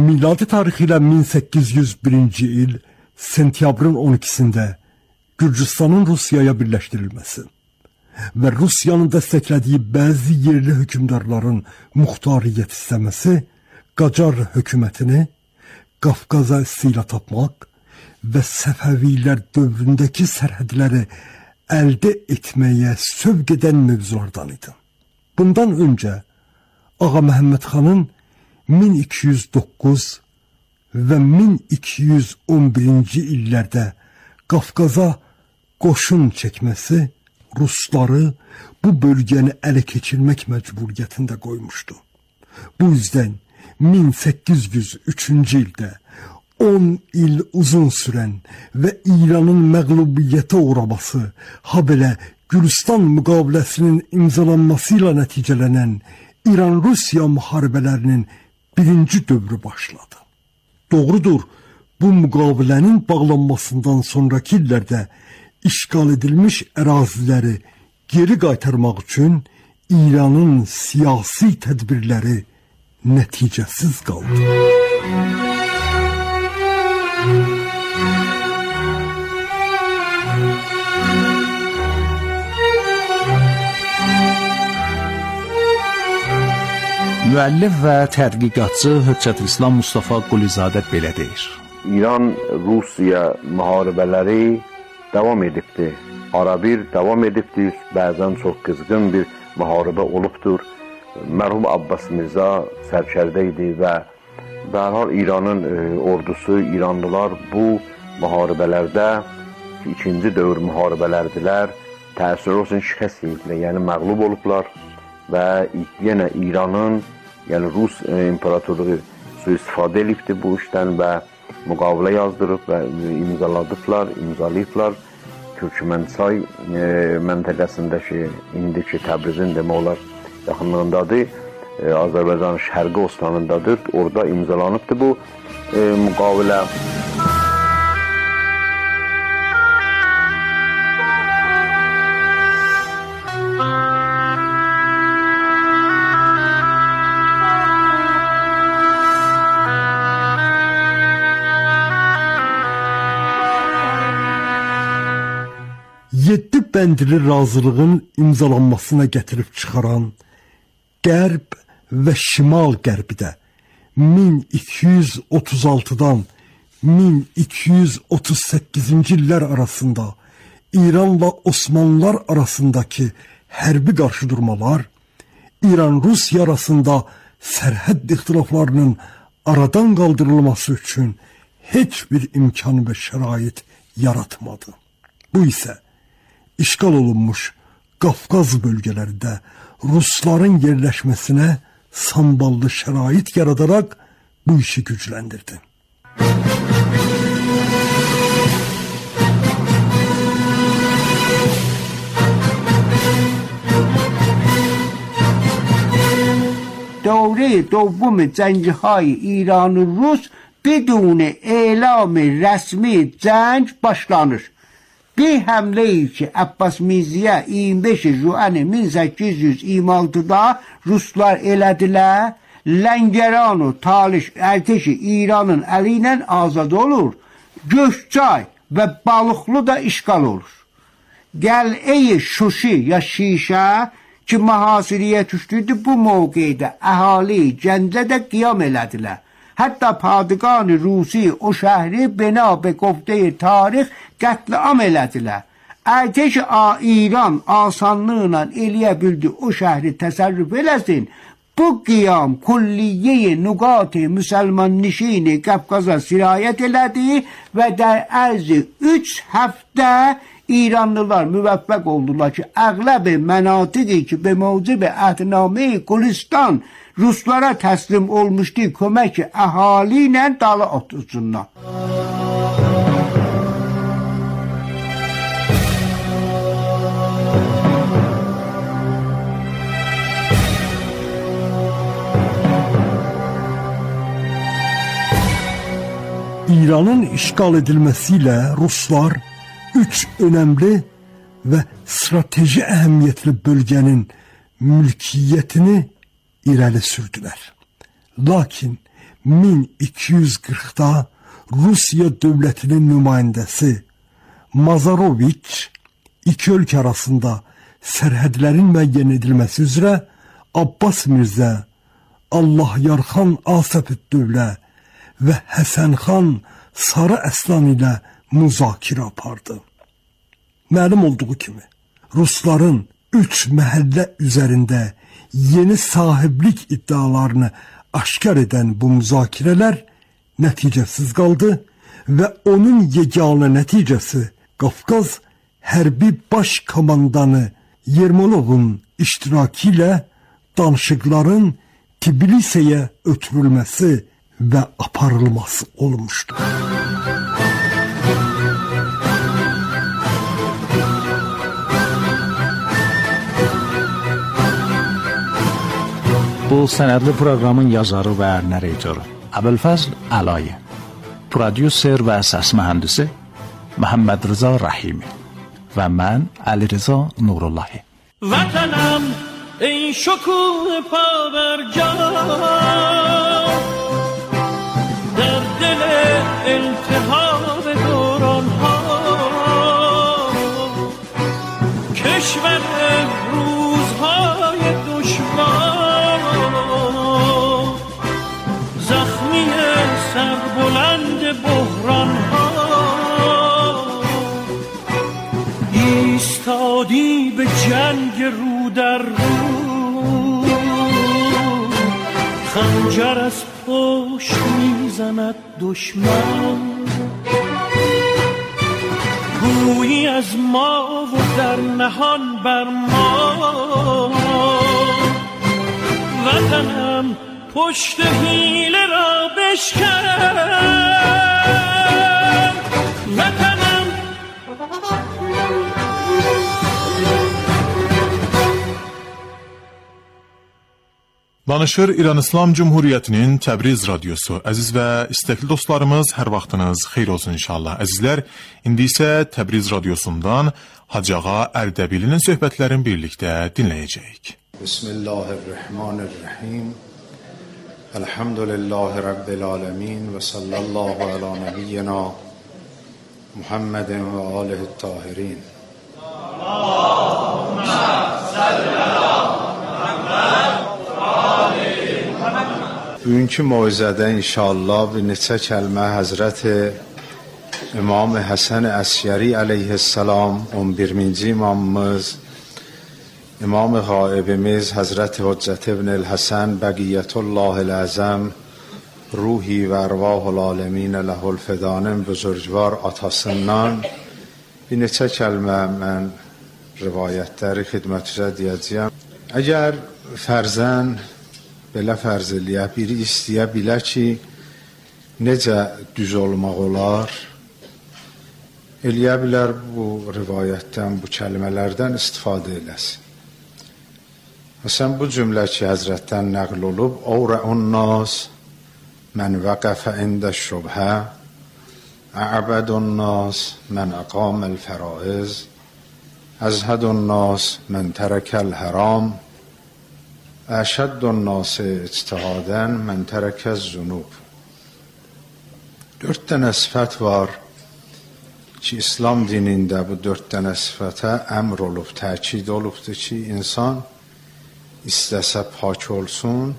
Miladi tarixi ilə 1801-ci il sentyabrın 12-sində Gürcüstanın Rusiyaya birləşdirilməsi və Rusiyanın dəstəklədiyi bəzi yerli hökümdarların muxtariyyət istəməsi Qacar hökumətini Qafqaza istila tapmaq və Səfəvilər dövründəki sərhədləri əldə etməyə sövq edən mövzulardan idi. Bundan öncə Ağa Məhəmməd xanın 1209 və 1211-ci illərdə Qafqaza qoşun çəkməsi Rusları bu bölgəni ələ keçirmək məcburiyyətində qoymuşdu. Bu yüzden 1803-cü ildə 10 il uzun sürən və İranın məğlubiyyətə uğraması, habelə Gürcistan müqaviləsinin imzalanması ilə nəticələnən İran-Rusiya müharibələrinin birinci dövrü başladı. Doğrudur, bu müqavilənin bağlanmasından sonraki illərdə işgal edilmiş əraziləri geri qaytarmaq üçün İranın siyasi tədbirləri nəticəsiz qaldı. Müəllif və tədqiqatçı Höccətülislam Mustafa Qulizadə belə deyir. İran-Rusiya müharibələri davam edibdir. Arabir davam edibdir. Bəzən çox qızğın bir müharibə olubdur. Mərhum Abbas Mirza sərkərdə idi və dərhal İranın ordusu, İranlılar bu müharibələrdə ikinci dövr müharibələrdilər. Təəssür olsun şikəst yedilər, yəni məğlub olublar və yenə İranın, yəni Rus imparatorluğu sui-istifadə edibdir bu işdən və müqavilə yazdırıb və imzalayıblar. Türkmençay məntəqəsindəki, indiki Təbrizin demək olar yaxınlığındadır, Azərbaycan şərqi ostanındadır, orada imzalanıbdır bu müqavilə. Yeddi bəndli razılığın imzalanmasına gətirib çıxaran Qərb və Şimal-Qərbidə 1236-dan 1238-ci illər arasında İranla Osmanlılar arasındakı hərbi qarşıdurmalar, İran-Rusiya arasında sərhəd ixtilaflarının aradan qaldırılması üçün heç bir imkan və şərait yaratmadı. Bu isə işgal olunmuş Qafqaz bölgelərində Rusların yerləşməsinə samballı şərait yaradarak bu işi gücləndirdi. دوره دوم جنگ‌های ایران و روس بدون اعلام رسمی جنگ başlanır. Bir həmləyi ki, Abbas Mirziyə 25 Juan 1826-da Ruslar elədilər, Ləngəran o Talış ərteşi İranın əli ilə azad olur, Gökçay və Balıqlı da işgal olur. Qəl'ə-i Şuşi ya Şişə ki, mühasirəyə düşdüydü, bu mövqeydə əhali Gəncədə qiyam elədilər. Hətta Padişah Rusi o şəhri bina be gofte tarix qətliam elədilər. Ərteş İran asanlığıyla eləyə bildi o şəhri təsərrüf eləsin. Bu qiyam kulliye nüqat-ı müsəlman nişini Qafqaza sirayət elədi və der ərzi 3 həftə İranlılar müvəffəq oldular ki, əğləb-i mənatiqi ki, be mevcib əhdname-i Gülistan Ruslara təslim olmuşdu, kömək ki, əhali ilə dalı otursunlar. İranın işgal edilmesiyle Ruslar 3 önemli ve strateji əhəmiyyətli bölgenin mülkiyyətini irəli sürdülər. Lakin 1240'da Rusiya dövlətinin nümayəndəsi Mazaroviç iki ölkə arasında sərhədlərin müəyyən edilməsi üzrə Abbas Mirzə, Allahyarxan Asəfüddövlə və Həsənxan Sarı Əslan ilə müzakirə apardı. Məlum olduğu kimi, Rusların 3 məhəllə üzərində yeni sahiblik iddialarını aşkar edən bu müzakirələr nəticəsiz qaldı və onun yeganə nəticəsi Qafqaz hərbi baş komandanı Yermolovun iştirakı ilə danışıqların Tbilisiyəyə ötürülməsi və aparılması olmuşdur. Bu sənədli proqramın yazarı və narratoru Əbülfəzl Əlayi, prodüser və səs mühəndisi Məhəmməd Rıza Rəhimi və mən Əli Rıza Nurullahi. Vətənəm ey şokul pavercan, در دل التهاب دوران ها کشور روزهای دشوار زخمی سربلند بحران ها ایستادی به جنگ رو در رو خنجر از پشت میزند دشمن گویی از ما و در نهان بر ما وطنم پشت حیله را بشکن وطنم Danışır İran İslam Cumhuriyyətinin Təbriz radiosu. Əziz və istəkli dostlarımız, hər vaxtınız xeyir olsun inşallah. Əzizlər, indi isə Təbriz radiosundan Hacı Ağa Ərdəbilinin söhbətlərini birlikdə dinləyəcəyik. Bismillahirrahmanirrahim. Elhamdülillahi Rabbil alemin və sallallahu ala nebiyyina Muhammedin və alihi tahirin. Allahümme salli ala Muhammed. Bugünkü moizədə inşallah bir neçə kəlmə Həzrət İmam Həsən Əsgəri əleyhissalam 11-ci imamımız, İmam Qaibimiz Həzrət Hüccət ibn el-Həsən Bəqiyyətullahil Əzəm Ruhi və Ərvahul Aləmin Ləhul Fidanın buzurgvar atasından bir neçə kəlmə mən rivayətləri xidmətinizə deyəcəyəm. Əgər fərzən belə fərz eləyə, biri istəyə bilə ki, necə düz olmaq olar, eləyə bilər bu rivayətdən, bu kəlmələrdən istifadə eləsin. Məsələn, bu cümlə ki, Həzrətdən nəql olub, Əvrəun nas mən vəqəfə ində şubhə, Ə'bədun nas mən əqaməl fəraiz, Əzhədun nas mən tərəkəl həram, أشد الناس اجتهادا من ترک الذنوب. 4 dənə sifət var ki, İslam dinində bu 4 dənə sifətə əmr olub, təkid olubdur ki, insan istəsə pak olsun,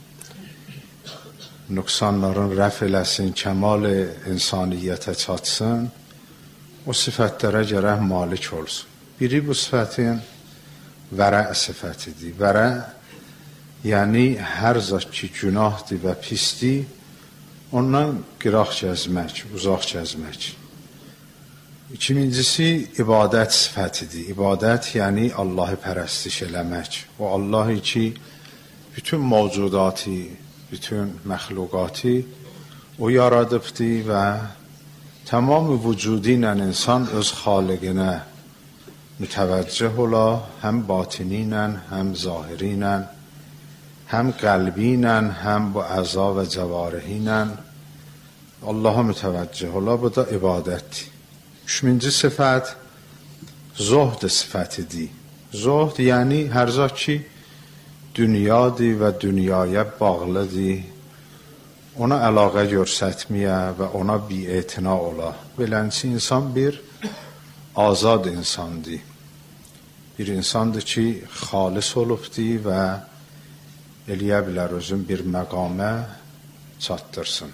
nöqsanların rəf eləsin, kəmal insaniyyətə çatsın, o sifətlərə gərək malik olsun. Biri bu sifətin vərə sifətidir. Vərə yəni hər zat ki günahdır və pisdir, ondan qıraq gəzmək, uzaq gəzmək. İkincisi ibadət sifətidir. İbadət yəni Allahı pərəstiş eləmək. O Allahı ki bütün mövcudatı, bütün məxluqatı o yaradıbdır və tamam vücudu ilə insan öz xaliqinə mütəvəccüh ola, həm batini ilə, həm zahiri ilə, həm qəlbi ilə, həm bu əza və cəvarihi ilə Allaha mütəvəccüh ola, bu da ibadətdir. 3-cü sifət zuhd sifətidir. Zuhd yəni hər zat ki dünyadır və dünyaya bağlıdır, ona əlaqə göstərməyə və ona bi'etina ola. Beləncə insan bir azad insandır. Bir insandır ki, xalis olubdur və eləyə bilər özün bir məqamə çatdırsın.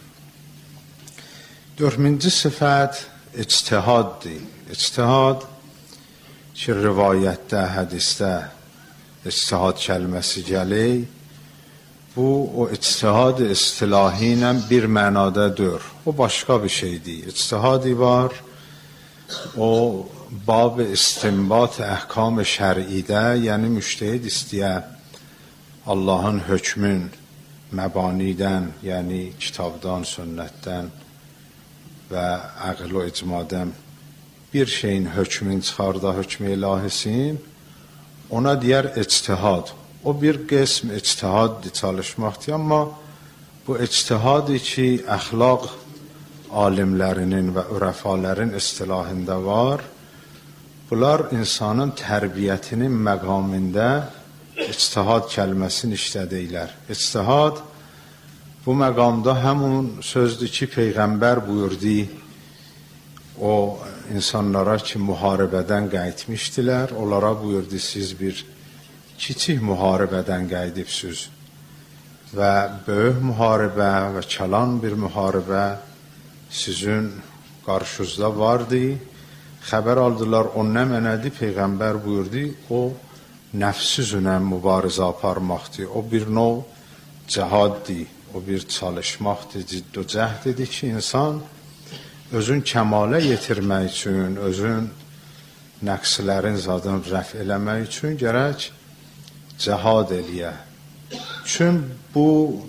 Dördüncü sifət ictihaddır. İctihad ki, rivayətdə, hədisdə ictihad kəlməsi gəlir. Bu, o ictihad istilahi ilə bir mənada deyil. O başqa bir şeydir. İctihadi var, o bab istinbat əhkam şər'idə, yəni müştehid istəyə Allahın hökmün məbanidən, yəni kitabdan, sünnətdən və əql o icmadən bir şeyin hökmün çıxarda, hökm ilahisin, ona deyər ictihad. O bir qism ictihaddır, çalışmaqdır, amma bu ictihadı ki, əxlaq alimlərinin və ürəfalərin istilahında var, bunlar insanın tərbiyyətinin məqamında ictihad kəlməsini işlədiklər. İctihad bu məqamda həmin sözdür ki, Peyğəmbər buyurdu, o insanlara ki, müharibədən qayıtmışdılar, onlara buyurdu, siz bir kiçik müharibədən qayıdıbsınız və böyük müharibə və kəlan bir müharibə sizin qarşınızda vardı. Xəbər aldılar, o nə mənədir? Peyğəmbər buyurdu, o nəfsi üzrə mübarizə aparmaqdır. O bir növ cihaddır, o bir çalışmaqdır, cidd və cəhdidir ki, insan özün kəmalə yetirmək üçün, özün nəqslərin zadını rəf eləmək üçün gərək cihad eləyə. Çün bu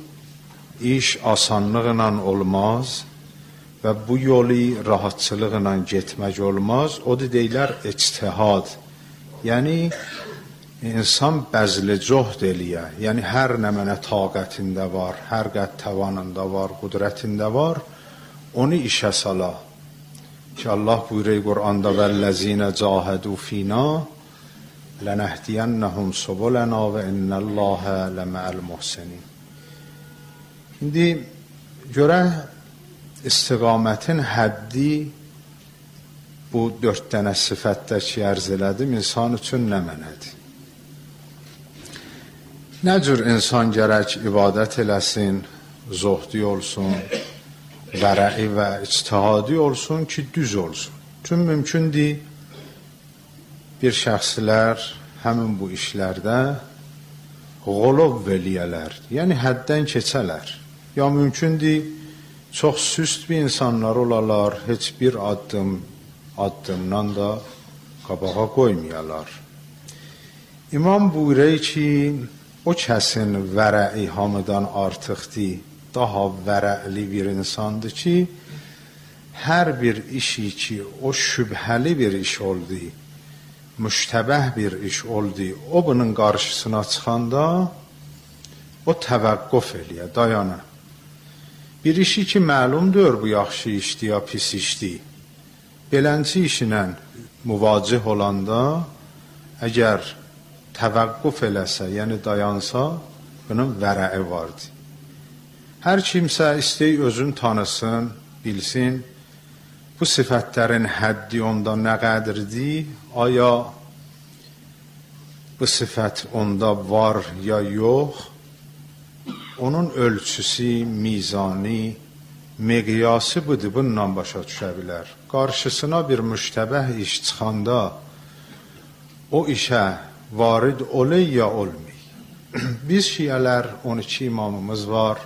iş asanlıqla olmaz və bu yolu rahatçılıqla getmək olmaz. O da deyilər ictihad. Yəni, insan bəzli cohd eləyə. Yəni, hər nə mənə taqətində var, hər qəd təvanında var, qudrətində var, onu işə sala. Ki, Allah buyuruyor Qur'anda vəl-ləzinə cahədu fina lənəhdiyənnəhum subulənə və innəlləhə ləməəl muhsinin. İndi görək, istiqamətin həddi bu 4 dənə sifətdə ki, ərz elədim, insan üçün nə mənədir? Nə cür insan gərək ibadət eləsin, zohdi olsun, vərəi və ictihadi olsun ki, düz olsun. Çünki mümkündür bir şəxslər həmin bu işlərdə qolov eləyələr, yəni həddən keçələr. Ya mümkündür çox süst bir insanlar olalar, heç bir addımdan da qabağa qoymayalar. İmam buyuruyor ki, o kəsin vərəi hamıdan artıqdır, daha vərəli bir insandır ki, hər bir işi ki, o şübhəli bir iş oldu, müştəbəh bir iş oldu, o bunun qarşısına çıxanda o təvəqqüf eləyə, dayana. Bir işi ki, məlumdur bu yaxşı işdir ya pis işdir, belənci işinə müvacih olanda, əgər təvəqqüf eləsə, yəni dayansa, bunun vərəi vardır. Hər kimsə istəyi özün tanısın, bilsin, bu sifətlərin həddi onda nə qədrdir, aya bu sifət onda var ya yox, onun ölçüsü, mizani, miqyası budur, bununla başa düşə bilər. Qarşısına bir müştəbəh iş çıxanda, o işə varid olay ya olmay. Biz şiyələr 12 imamımız var,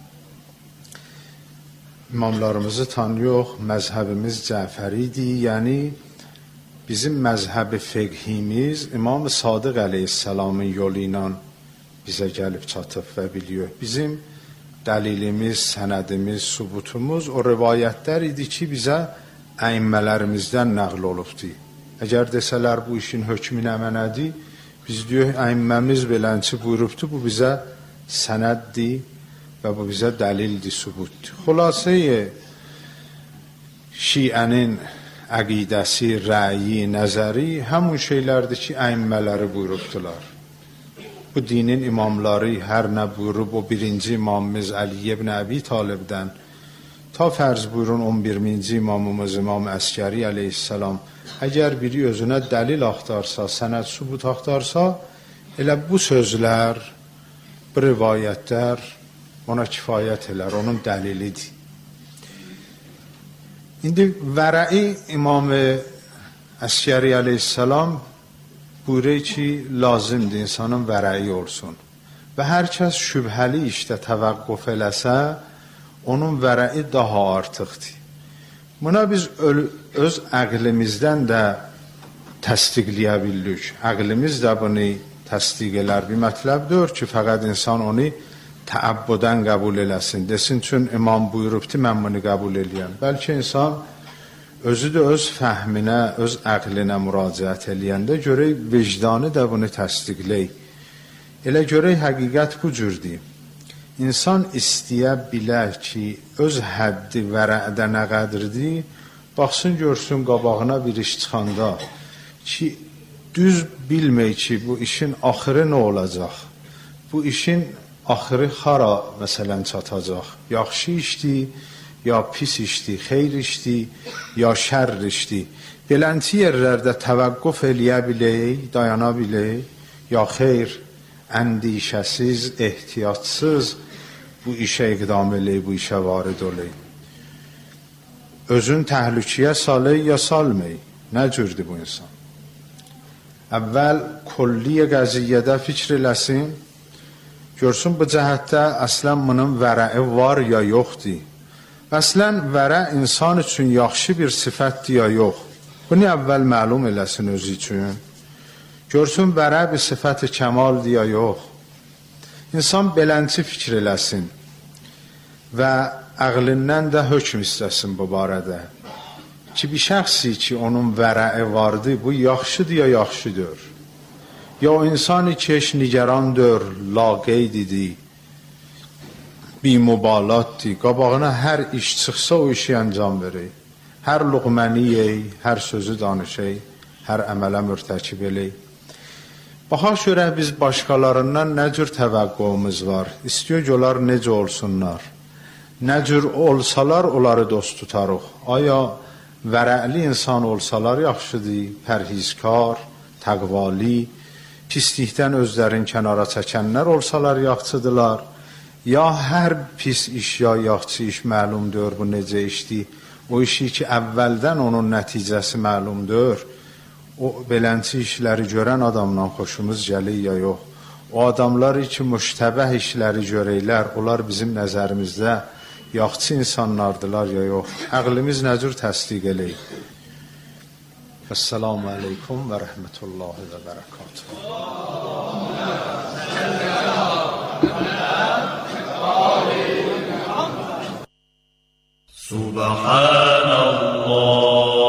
İmamlarımızı tanıyıq, məzhəbimiz Cəfəridir, yəni bizim məzhəbi fiqhimiz İmam-ı Sadiq əleyhissalamın yolu ilə bizə gəlib çatıb və biliyor. Bizim dəlilimiz, sənədimiz, subutumuz o rivayətlər idi ki, bizə əimmələrimizdən nəql olubdur. Əgər desələr bu işin hökmü nə mənədir, biz diyor, əimməmiz belənçi buyurubdur, bu bizə sənəddir və bu bizə dəlildir, subutdur. Xülasəyə şiənin əqidəsi, rəyi, nəzəri həmin şeylərdir ki, əimmələri buyurubdular. bu dinin imamları hər nə buyurub o birinci imamımız Ali ibn Əbi Talibdən ta fərz buyurun 11-ci imamımız İmam Əskəri əleyhissalam əgər biri özünə dəlil axtarsa, sənəd sübut axtarsa, elə bu sözlər, bu rivayətlər ona kifayət elər, onun dəlilidir. İndi vərəi İmam Əskəri əleyhissalam buyurur ki, lazımdır insanın vərəi olsun. Və hər kəs şübhəli işdə təvəqqüf eləsə, onun vərəi daha artıqdır. Buna biz öz əqlimizdən də təsdiqləyə bildik. Əqlimiz də bunu təsdiq elər. Bir mətləb deyir ki, fəqət insan onu təəbbudən qəbul eləsin. Desin, çün imam buyurubdur, mən bunu qəbul eləyəm. Bəlkə insan özü də öz fəhminə, öz əqlinə müraciət eləyəndə görək vicdanı da bunu təsdiqləyir. Elə görək həqiqət bu cürdür. İnsan istəyə bilər ki, öz həddi vərədə nə qədrdir, baxsın görsün qabağına bir iş çıxanda ki, düz bilmək ki, bu işin axırı nə olacaq? Bu işin axırı xara məsələn çatacaq? Yaxşı işdir, ya pis işdir, xeyr işdir, ya şərr işdir. Belənti yerlərdə təvəqqüf eləyə bilək, dayana bilək, ya xeyr, əndişəsiz, ehtiyatsız bu işə iqdam elək, bu işə varid olək. Özün təhlükəyə salək, ya salmək. Nə cürdür bu insan? Əvvəl kolliyə qəziyyədə fikr eləsin, görsün bu cəhətdə əslən bunun vərəi var ya yoxdur. Əslən vərə insan üçün yaxşı bir sifətdir ya yox. Bunu əvvəl məlum eləsin özü üçün. Görsün vərə bir sifət-i kəmaldir ya yox. İnsan belənçi fikr eləsin və əqlindən də hökm istəsin bu barədə. Ki bir şəxsi ki onun vərəi vardır, bu yaxşıdır ya yaxşıdır. Ya o insanı ki heç nigerandır, laqeydidir, bimubalatdır, qabağına hər iş çıxsa o işi əncam verir. Hər luğməni yey, hər sözü danışay, hər əmələ mürtəkib elək. Baxaq görək biz başqalarından nə cür təvəqqümüz var. İstiyor ki, onlar necə olsunlar. Nə cür olsalar, onları dost tutarıq. Aya vərəli insan olsalar yaxşıdır, pərhizkar, təqvali, pislikdən özlərin kənara çəkənlər olsalar yaxşıdırlar. Ya hər pis iş ya yaxşı iş məlumdur, bu necə işdir. O işi ki, əvvəldən onun nəticəsi məlumdur. O belənçi işləri görən adamdan xoşumuz gəlir ya yox. O adamlar ki, müştəbəh işləri görəklər, onlar bizim nəzərimizdə yaxçı insanlardılar ya yox. Əqlimiz nə cür təsdiq eləyir. Əssalamu aleykum və rəhmətullahi və bərəkatuhu. Subhanallah.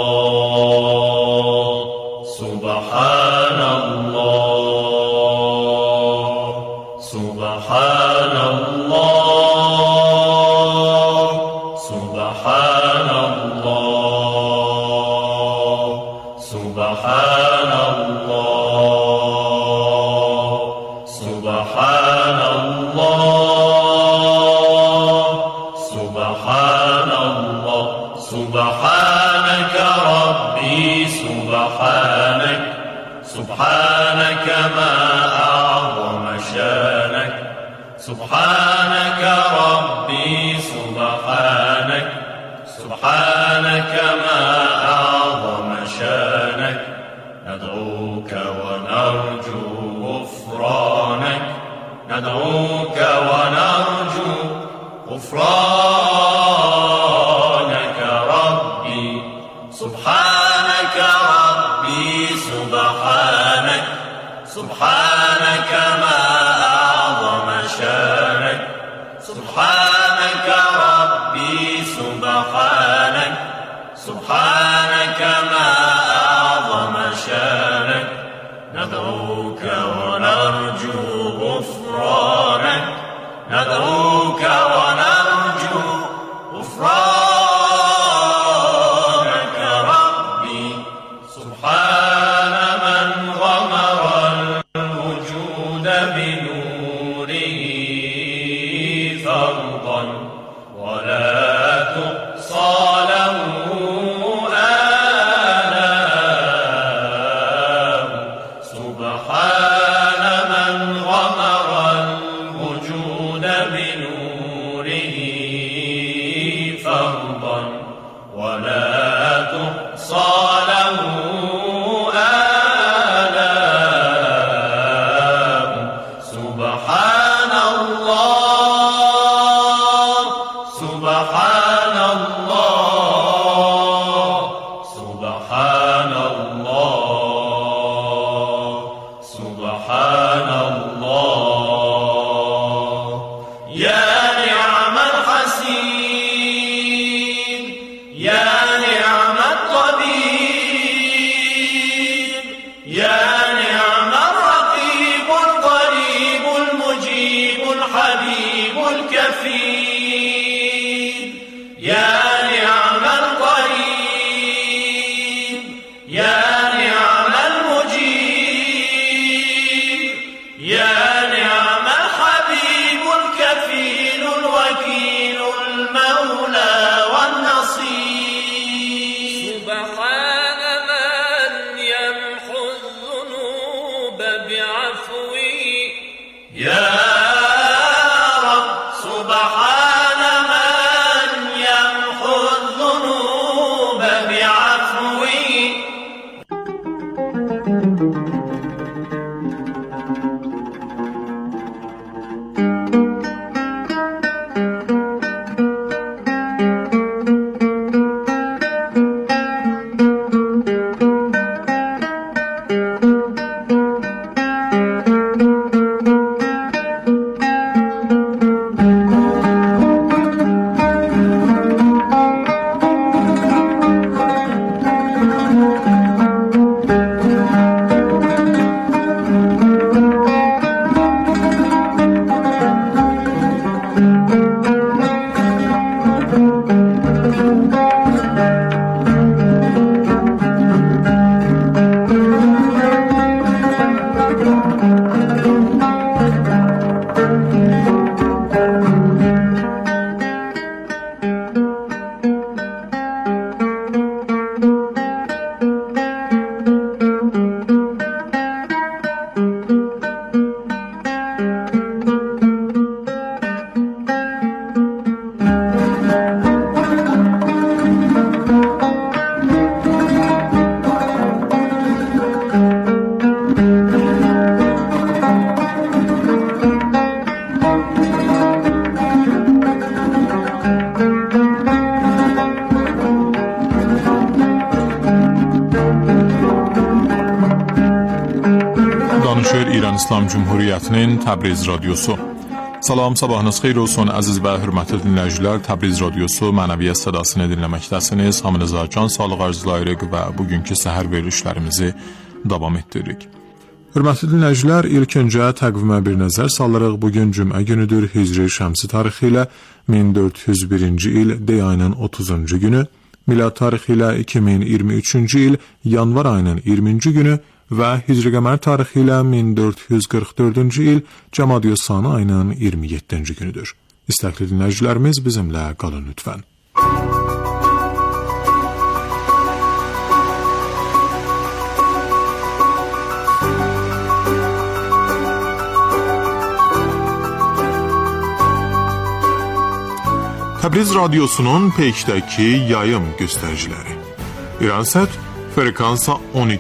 سبحانك ما أعظم شانك سبحانك ربي سبحانك سبحانك ما أعظم شانك ندعوك ونرجو غفرانك ندعوك ونرجو غفرانك ربي سبحانك ربي سبحانك سبحانك ما أعظم شانك سبحانك ربي سبحانك سبحانك ما أعظم شانك ندعوك ونرجو غفرانك ندعوك ونرجو غفرانك ربي سبحان من غمر بعفوي يا رب سبحان من يمحو الذنوب بعفوي. İran İslam Cumhuriyyətinin Təbriz Radyosu. Salam, sabahınız xeyir olsun əziz və hörmətli dinləyicilər. Təbriz Radyosu mənəviyyat sədasını dinləməkdəsiniz. Hamınıza can sağlıq arzulayırıq və bugünkü səhər verilişlərimizi davam etdiririk. Hörmətli dinləyicilər, ilk öncə təqvimə bir nəzər salırıq. Bugün cümə günüdür. Hicri şəmsi tarixi ilə 1401-ci il dey ayının 30-cu günü, milad tarixi ilə 2023-cü il yanvar ayının 20-ci günü və Hicri qəmər tarixi ilə 1444-cü il Cəmadiyyə-Sani ayının 27-ci günüdür. İstəkli dinləyicilərimiz bizimlə qalın lütfən. Təbriz Radyosunun peykdəki yayım göstəriciləri. İransət frekansa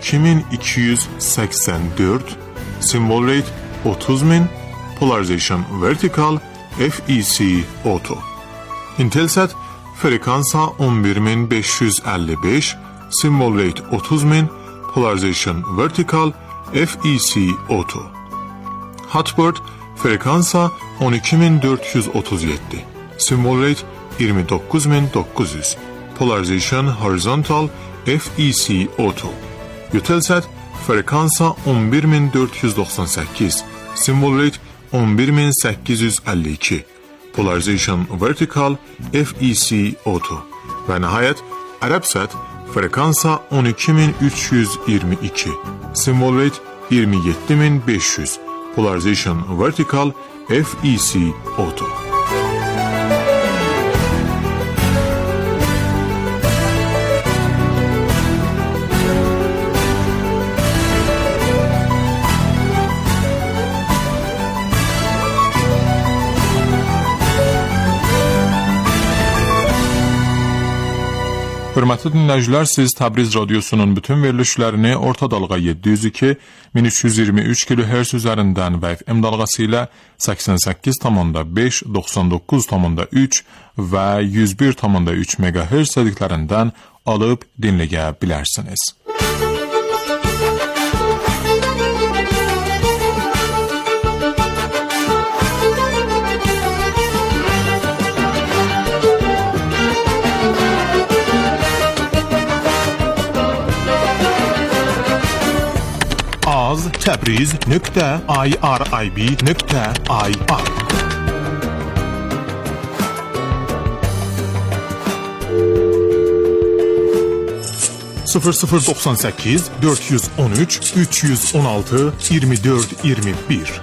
12284, symbol rate 30000, polarization vertical, FEC auto. Intelsat frekansa 11555, symbol rate 30000, polarization vertical, FEC auto. Hotbird frekansa 12437, symbol rate 29900, polarization horizontal, FEC auto. Eutelsat frekansa 11498, symbol rate 11852, polarization vertical, FEC auto. Və nəhayət Arabsat frekansa 12322, symbol rate 27500, polarization vertical, FEC auto. Hörmətli dinləyicilər, siz Təbriz Radyosunun bütün verilişlərini orta dalğa 702, 1323 kHz üzərindən və FM dalğası ilə 88,5, 99,3 və 101,3 MHz sədiklərindən alıb dinləyə bilərsiniz. Təbriz.irib.ir 0098 413 316 24 21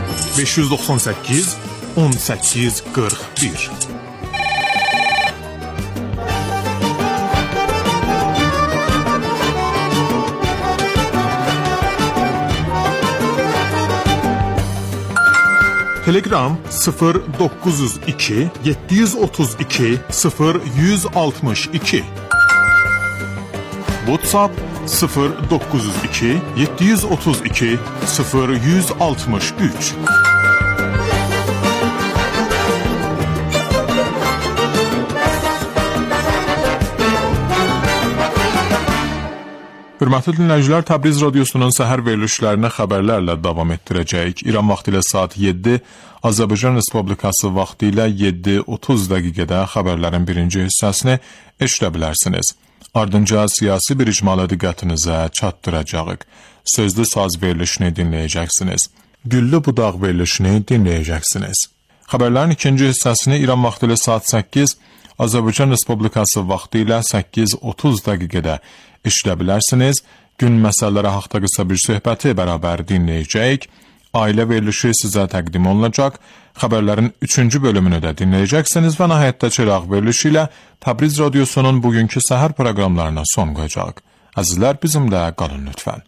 598 18 41 Telegram 0902 732 0162. WhatsApp 0902 732 0163. Hörmətli dinləyicilər, Təbriz radiosunun səhər verilişlərinə xəbərlərlə davam etdirəcəyik. İran vaxtı ilə saat 7, Azərbaycan Respublikası vaxtı ilə 7:30 dəqiqədə xəbərlərin birinci hissəsini eşidə bilərsiniz. Ardınca siyasi bir icmalı diqqətinizə çatdıracağıq. Sözlü saz verilişini dinləyəcəksiniz. Güllü budaq verilişini dinləyəcəksiniz. Xəbərlərin ikinci hissəsini İran vaxtı ilə saat 8, Azərbaycan Respublikası vaxtı ilə 8:30 dəqiqədə eşidə bilərsiniz. Gün məsələləri haqqında qısa bir söhbəti bərabər dinləyəcəyik. Ailə verilişi sizə təqdim olunacaq. Xəbərlərin 3-cü bölümünü də dinləyəcəksiniz və nəhayətdə çıraq verilişi ilə Təbriz radiosunun bugünkü səhər proqramlarına son qoyacaq. Əzizlər, bizimlə qalın lütfən.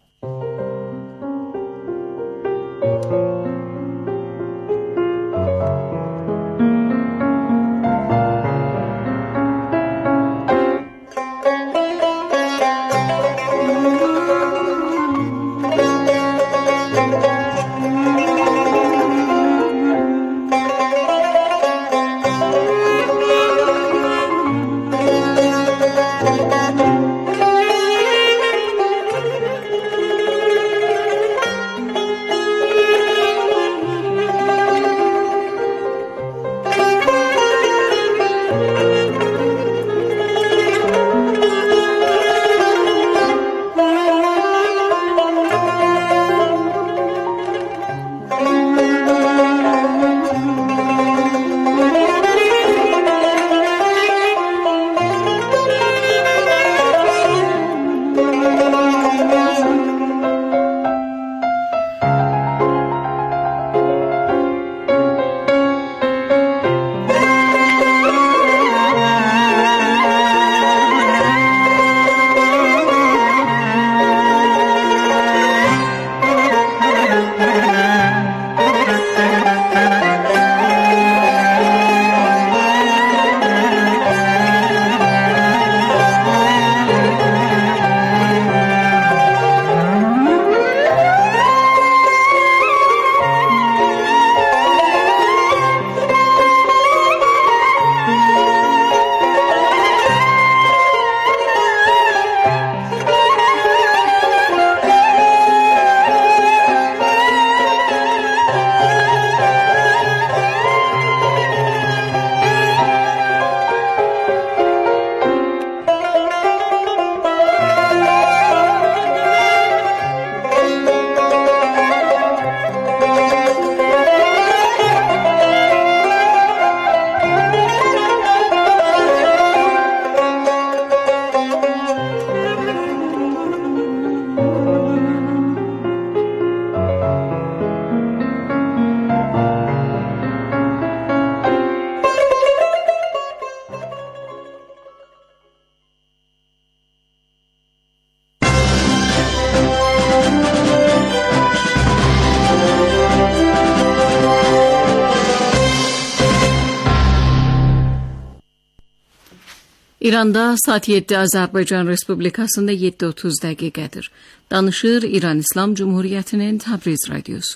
İranda saat 7 Azərbaycan Respublikasında 7:30 dəqiqədir. Danışır İran İslam Cumhuriyyətinin Təbriz radiosu.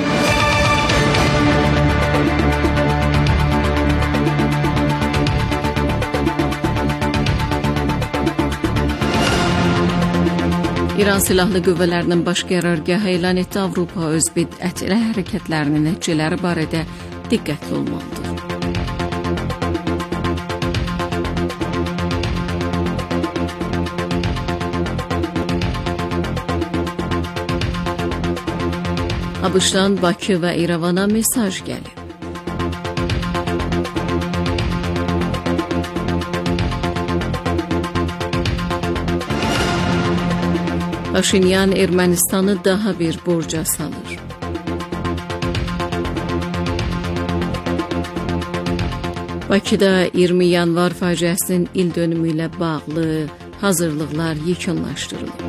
İran Silahlı Qüvvələrinin baş qərargahı elan etdi, Avropa öz bidətli hərəkətlərinin nəticələri barədə diqqətli olmalıdır. ABŞ-dan Bakı və İrəvana mesaj gəlib. Paşinyan Ermənistanı daha bir borca salır. Bakıda 20 yanvar faciəsinin il dönümü ilə bağlı hazırlıqlar yekunlaşdırılıb.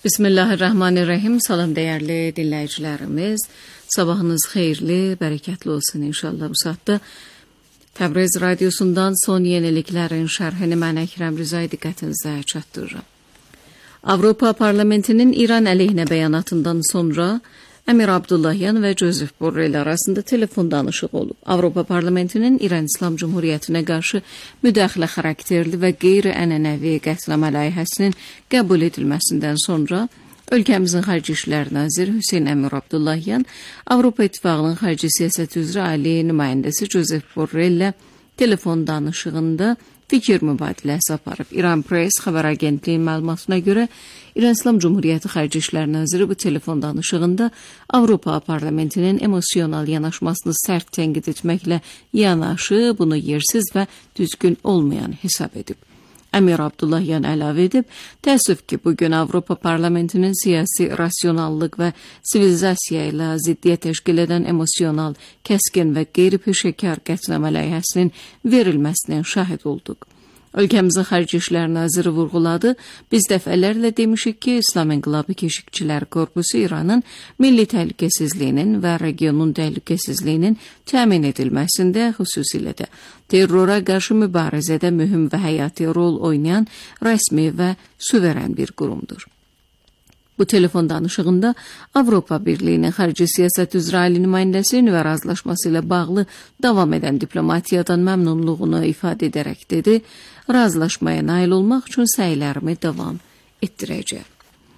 Bismillahirrahmanirrahim. Salam dəyərli dinləyicilərimiz. Sabahınız xeyirli, bərəkətli olsun inşallah. Bu saatda Təbriz radiosundan son yeniliklərin şərhini mən Əkrəm Rızay diqqətinizə çatdırıram. Avropa Parlamentinin İran əleyhinə bəyanatından sonra Əmir Abdullahyan və Joseph Borrell arasında telefon danışığı olub. Avropa Parlamentinin İran İslam Cumhuriyyətinə qarşı müdaxilə xarakterli və qeyri-ənənəvi qətnamə layihəsinin qəbul edilməsindən sonra ölkəmizin Xarici İşlər Naziri Hüseyn Əmir Abdullahyan Avropa İttifaqının xarici siyasət üzrə ali nümayəndəsi Joseph Borrell ilə telefon danışığında fikir mübadiləsi aparıb. İran Press xəbər agentliyinin məlumatına görə İran İslam Cumhuriyyəti Xarici İşlər Naziri bu telefon danışığında Avropa Parlamentinin emosional yanaşmasını sərt tənqid etməklə yanaşı, bunu yersiz və düzgün olmayan hesab edib. Əmir Abdullahyan əlavə edib, təəssüf ki, bugün Avropa Parlamentinin siyasi rasionallıq və sivilizasiya ilə ziddiyyət təşkil edən emosional, kəskin və qeyri-peşəkar qətnamə layihəsinin verilməsinin şahid olduq. Ölkəmizin Xarici İşlər Naziri vurğuladı, biz dəfələrlə demişik ki, İslam İnqilabı Keşikçilər Korpusu İranın milli təhlükəsizliyinin və regionun təhlükəsizliyinin təmin edilməsində, xüsusilə də terrora qarşı mübarizədə mühüm və həyati rol oynayan rəsmi və suveren bir qurumdur. Bu telefon danışığında Avropa Birliyinin xarici siyasət üzrə ali nümayəndəsi nüvə razılaşması ilə bağlı davam edən diplomatiyadan məmnunluğunu ifadə edərək dedi, razılaşmaya nail olmaq üçün səylərimi davam etdirəcək.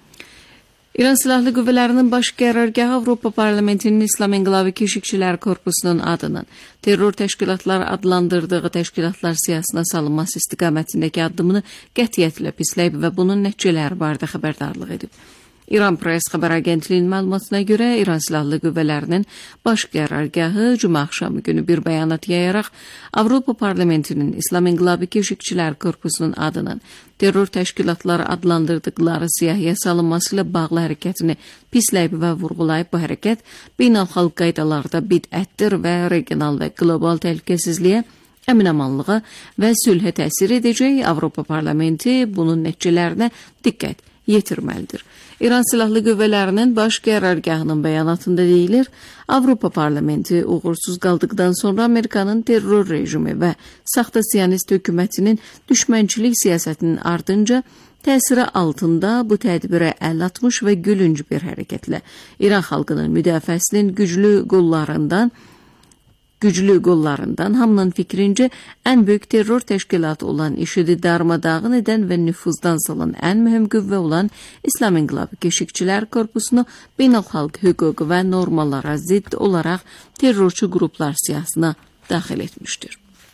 İran Silahlı Qüvvələrinin baş qərargahı Avropa Parlamentinin İslam İnqilabı Keşikçilər Korpusunun adının terror təşkilatları adlandırdığı təşkilatlar siyasına salınması istiqamətindəki addımını qətiyyətlə pisləyib və bunun nəticələri barədə xəbərdarlıq edib. İran Press xəbər agentliyinin məlumatına görə İran Silahlı Qüvvələrinin baş qərargahı cümə axşamı günü bir bəyanat yayaraq Avropa Parlamentinin İslam İnqilabı Keşikçilər Korpusunun adının terror təşkilatları adlandırdıqları siyahıya salınması ilə bağlı hərəkətini pisləyib və vurğulayıb. Bu hərəkət beynəlxalq qaydalarda bidətdir və regional və qlobal təhlükəsizliyə, əminamanlığa və sülhə təsir edəcək. Avropa Parlamenti bunun nəticələrinə diqqət yetirməlidir. İran Silahlı Qüvvələrinin baş qərargahının bəyanatında deyilir, Avropa Parlamenti uğursuz qaldıqdan sonra Amerikanın terror rejimi və saxta siyonist hökumətinin düşmənçilik siyasətinin ardınca təsiri altında bu tədbirə əl atmış və gülünc bir hərəkətlə İran xalqının müdafiəsinin güclü qollarından hamının fikrincə ən böyük terror təşkilatı olan IŞİD-i darmadağın edən və nüfuzdan salan ən mühüm qüvvə olan İslam İnqilabı Keşikçilər Korpusunu beynəlxalq hüquq və normalara zidd olaraq terrorçu qruplar siyasına daxil etmişdir.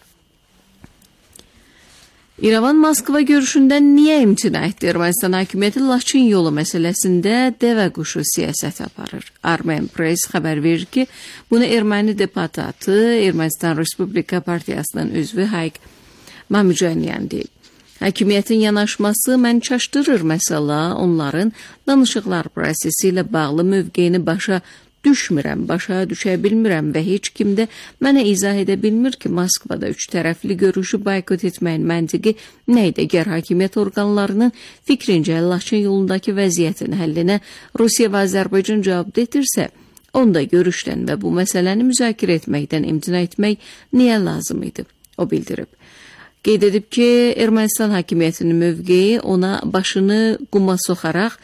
İrəvan Moskva görüşündən niyə imtina etdi? Ermənistan hakimiyyəti Laçın yolu məsələsində dəvə quşu siyasət aparır. Armen Press xəbər verir ki, bunu erməni deputatı Ermənistan Respublika Partiyasının üzvü Hayk Mamicyanyan deyib. Hakimiyyətin yanaşması məni çaşdırır. Məsəla, onların danışıqlar prosesi ilə bağlı mövqeyini başa düşə bilmirəm və heç kim də mənə izah edə bilmir ki, Moskvada üç tərəfli görüşü boykot etməyin məntiqi nə idi? Əgər hakimiyyət orqanlarının fikrincə Laçın yolundakı vəziyyətin həllinə Rusiya və Azərbaycan cavab edirsə, onda görüşdən və bu məsələni müzakirə etməkdən imtina etmək niyə lazım idi? O bildirib. Qeyd edib ki, Ermənistan hakimiyyətinin mövqeyi ona başını quma soxaraq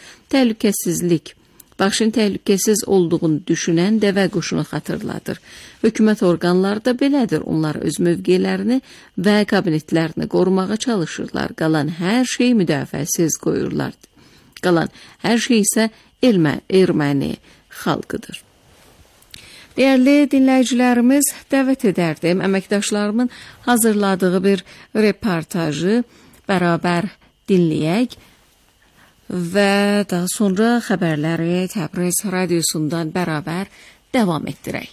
başın təhlükəsiz olduğunu düşünən dəvə quşunu xatırladır. Hökumət orqanları da belədir. Onlar öz mövqelərini və kabinetlərini qorumağa çalışırlar. Qalan hər şey müdafiəsiz qoyurlar. Qalan hər şey isə erməni xalqıdır. Dəyərli dinləyicilərimiz, dəvət edərdim əməkdaşlarımın hazırladığı bir reportajı bərabər dinləyək və daha sonra xəbərləri Təbriz radiosundan bərabər davam etdirək.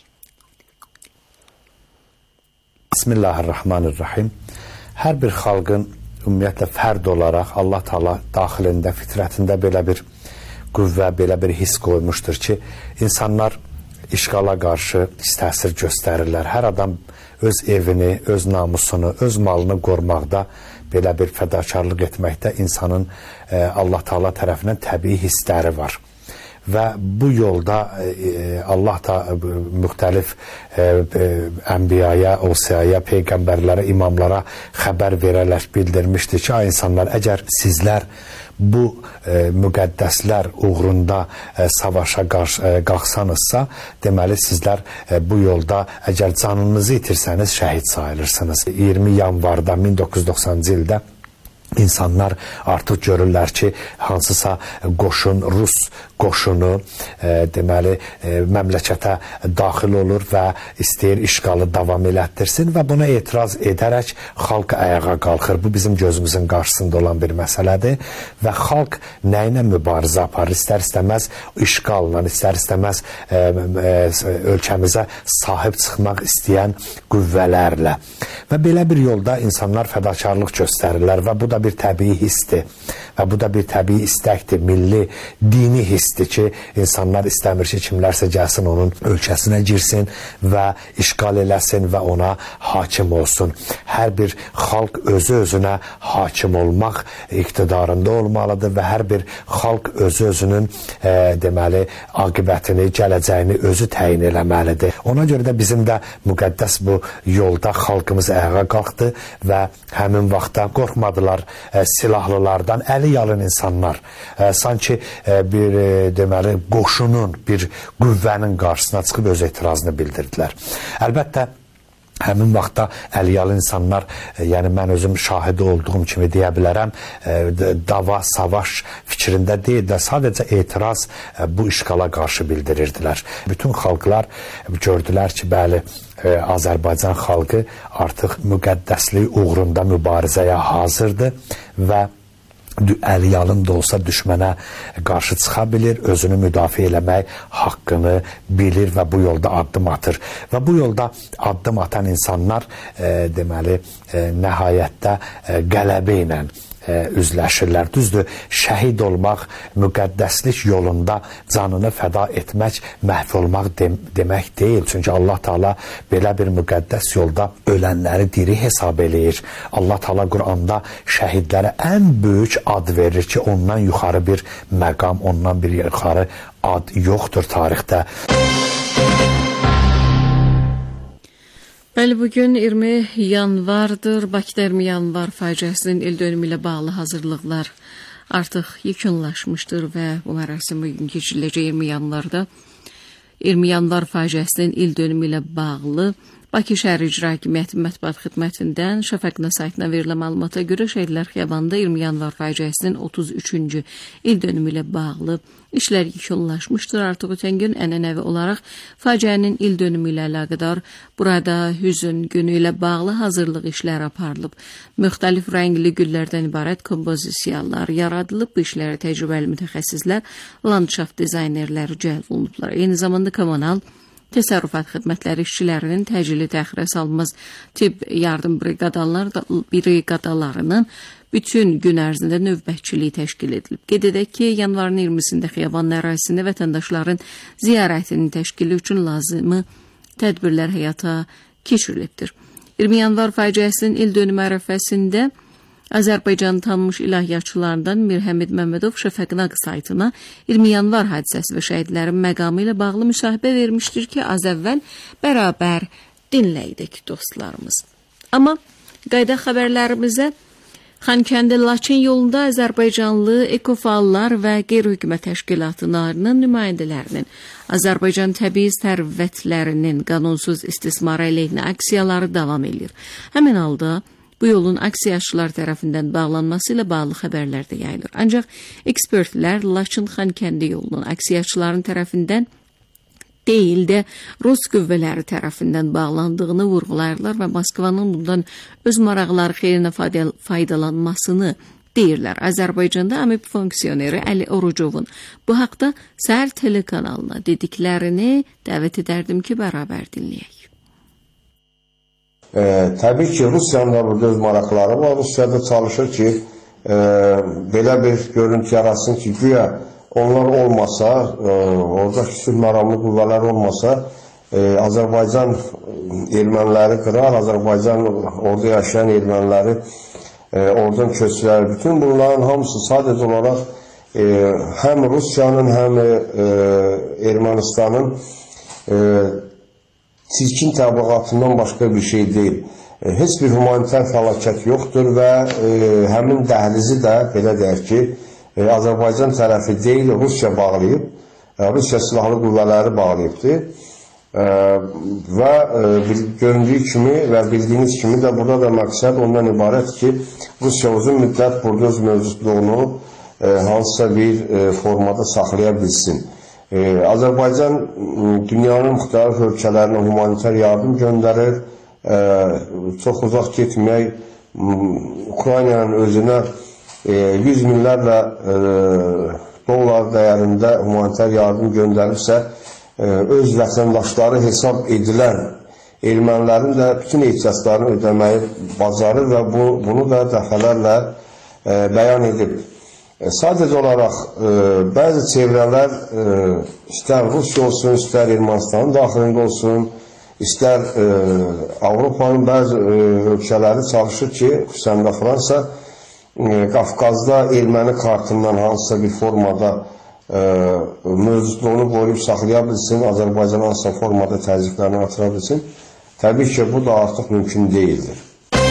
Bismillahirrahmanirrahim. Hər bir xalqın ümumiyyətlə fərd olaraq Allah Taala daxilində, fitrətində belə bir qüvvə, belə bir hiss qoymuşdur ki, insanlar işğala qarşı təsir göstərirlər. Hər adam öz evini, öz namusunu, öz malını qorumaqda belə bir fədakarlıq etməkdə insanın Allah Taala tərəfindən təbii hissləri var. Və bu yolda Allah da müxtəlif ənbiyaya, olsiyaya, peyğəmbərlərə, imamlara xəbər verərək bildirmişdir ki, ay insanlar, əgər sizlər bu müqəddəslər uğrunda savaşa qalxsanızsa, deməli sizlər bu yolda əgər canınızı itirsəniz şəhid sayılırsınız. 20 yanvarda 1990-cı ildə İnsanlar artıq görürlər ki, hansısa qoşun, Rus qoşunu deməli məmləkətə daxil olur və istəyir işğalı davam elətdirsin və buna etiraz edərək xalq ayağa qalxır. Bu bizim gözümüzün qarşısında olan bir məsələdir və xalq nə ilə mübarizə aparır? İstər-istəməz işğalla, istər-istəməz ölkəmizə sahib çıxmaq istəyən qüvvələrlə və belə bir yolda insanlar fədakarlıq göstərirlər və bu da bir təbii hissdir və bu da bir təbii istəkdir, milli, dini hissdir ki, insanlar istəmir ki, kimlərsə gəlsin onun ölkəsinə girsin və işğal eləsin və ona hakim olsun. Hər bir xalq özü-özünə hakim olmaq iqtidarında olmalıdır və hər bir xalq özü-özünün deməli, aqibətini, gələcəyini özü təyin eləməlidir. Ona görə də bizim də müqəddəs bu yolda xalqımız ayağa qalxdı və həmin vaxtda qorxmadılar silahlılardan, əli yalın insanlar sanki bir deməli qoşunun, bir qüvvənin qarşısına çıxıb öz etirazını bildirdilər. Əlbəttə həmin vaxtda əliyalı insanlar, yəni mən özüm şahidi olduğum kimi deyə bilərəm, dava, savaş fikrində deyil də sadəcə etiraz bu işğala qarşı bildirirdilər. Bütün xalqlar gördülər ki, bəli, Azərbaycan xalqı artıq müqəddəslik uğrunda mübarizəyə hazırdır və əliyalın da olsa düşmənə qarşı çıxa bilir, özünü müdafiə eləmək haqqını bilir və bu yolda addım atır. Və bu yolda addım atan insanlar deməli nəhayətdə qələbə ilə üzləşirlər. Düzdür, şəhid olmaq, müqəddəslik yolunda canını fəda etmək, məhv olmaq demək deyil. Çünki Allah Taala belə bir müqəddəs yolda ölənləri diri hesab eləyir. Allah Taala Quranda şəhidlərə ən böyük ad verir ki, ondan yuxarı bir məqam, ondan bir yuxarı ad yoxdur tarixdə. Bəli, bugün 20 yanvardır. Bakıda 20 yanvar faciəsinin il dönümü ilə bağlı hazırlıqlar artıq yekunlaşmışdır və bu mərasim bugün keçiriləcək 20 yanvarda. 20 yanvar faciəsinin il dönümü ilə bağlı Bakı şəhər İcra Hakimiyyəti mətbuat xidmətindən Şəfəqnə saytına verilən məlumata görə Şəhidlər Xiyabanında 20 yanvar faciəsinin 33-cü il dönümü ilə bağlı işlər yekunlaşmışdır. Artıq ötən gün ənənəvi olaraq faciənin il dönümü ilə əlaqədar burada hüzün günü ilə bağlı hazırlıq işləri aparılıb. Müxtəlif rəngli güllərdən ibarət kompozisiyalar yaradılıb. Bu işlərə təcrübəli mütəxəssislər, landşaft dizaynerləri cəlb olunublar. Eyni zamanda kommunal təsərrüfat xidmətləri işçilərinin təcili təxirə salınmaz tibb yardım briqadalarının bütün gün ərzində növbətçiliyi təşkil edilib. Qeyd edək ki, yanvarın 20-sində Xiyabanın ərazisində vətəndaşların ziyarətinin təşkili üçün lazımi tədbirlər həyata keçirilibdir. 20 yanvar faciəsinin il dönümü ərəfəsində Azərbaycanın tanınmış ilahiyyatçılarından Mir Həmid Məmmədov Şəfəqnə saytına 20 yanvar hadisəsi və şəhidlərin məqamı ilə bağlı müsahibə vermişdir ki, az əvvəl bərabər dinləydik dostlarımız. Amma qayda xəbərlərimizə Xankəndi-Laçın yolunda Azərbaycanlı ekofallar və qeyri-hökumət təşkilatlarının nümayəndələrinin Azərbaycan təbii sərvətlərinin qanunsuz istismarı əleyhinə aksiyaları davam edir. Həmin halda bu yolun aksiyaçılar tərəfindən bağlanması ilə bağlı xəbərlər də yayılır. Ancaq ekspertlər Laçın-Xankəndi yolunun aksiyaçıların tərəfindən deyil də Rus qüvvələri tərəfindən bağlandığını vurğulayırlar və Moskvanın bundan öz maraqları xeyrinə faydalanmasını deyirlər. Azərbaycanda AMİP funksioneri Əli Orucovun bu haqda Səhər telekanalına dediklərini dəvət edərdim ki, bərabər dinləyək. Təbii ki, Rusiyanın da burada öz maraqları var. Rusiya da çalışır ki, belə bir görüntü yaratsın ki, güya onlar olmasa, oradakı sülh məramlı qüvvələr olmasa, Azərbaycan erməniləri qırar, Azərbaycan orada yaşayan erməniləri oradan köçlər, bütün bunların hamısı sadəcə olaraq həm Rusiyanın, həm Ermənistanın çirkin təbliğatından başqa bir şey deyil. Heç bir humanitar fəlakət yoxdur və həmin dəhlizi də, belə deyək ki, Azərbaycan tərəfi deyil, Rusiya bağlayıb, Rusiya silahlı qüvvələri bağlayıbdır. Və göründüyü kimi və bildiyiniz kimi də burada da məqsəd ondan ibarət ki, Rusiya uzun müddət burada öz mövcudluğunu hansısa bir formada saxlaya bilsin. Azərbaycan dünyanın müxtəlif ölkələrinə humanitar yardım göndərir. Çox uzaq getmək, Ukraynanın özünə 100 minlərlə dollar dəyərində humanitar yardım göndərirsə, öz vətəndaşları hesab edilən ermənilərin də bütün ehtiyaclarını ödəməyi bacarır və bunu da dəfələrlə bəyan edib. Sadəcə olaraq bəzi çevrələr istər Rusiya olsun, istər Ermənistanın daxilində olsun, istər Avropanın bəzi ölkələri çalışır ki, xüsusən də Fransa, Qafqazda erməni kartından hansısa bir formada mövcudluğunu qoruyub saxlaya bilsin, Azərbaycan hansısa formada təzyiqlərini artıra bilsin. Təbii ki, bu da artıq mümkün deyildir.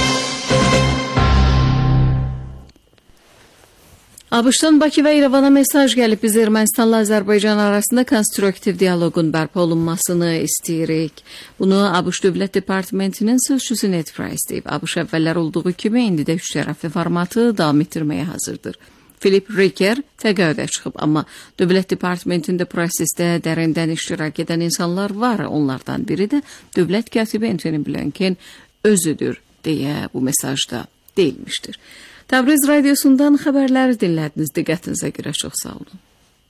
ABŞ-dan Bakı və İrəvana mesaj gəlib, biz Ermənistanla Azərbaycan arasında konstruktiv dialoqun bərpa olunmasını istəyirik. Bunu ABŞ Dövlət Departamentinin sözçüsü Ned Price deyib. ABŞ əvvəllər olduğu kimi indi də üç tərəfli formatı davam etdirməyə hazırdır. Philip Ricker təqaüdə çıxıb, amma Dövlət Departamentində prosesdə dərindən iştirak edən insanlar var. Onlardan biri də Dövlət katibi Antony Blinken özüdür, deyə bu mesajda deyilmişdir. Təbriz radiosundan xəbərləri dinlədiniz. Diqqətinizə görə çox sağ olun.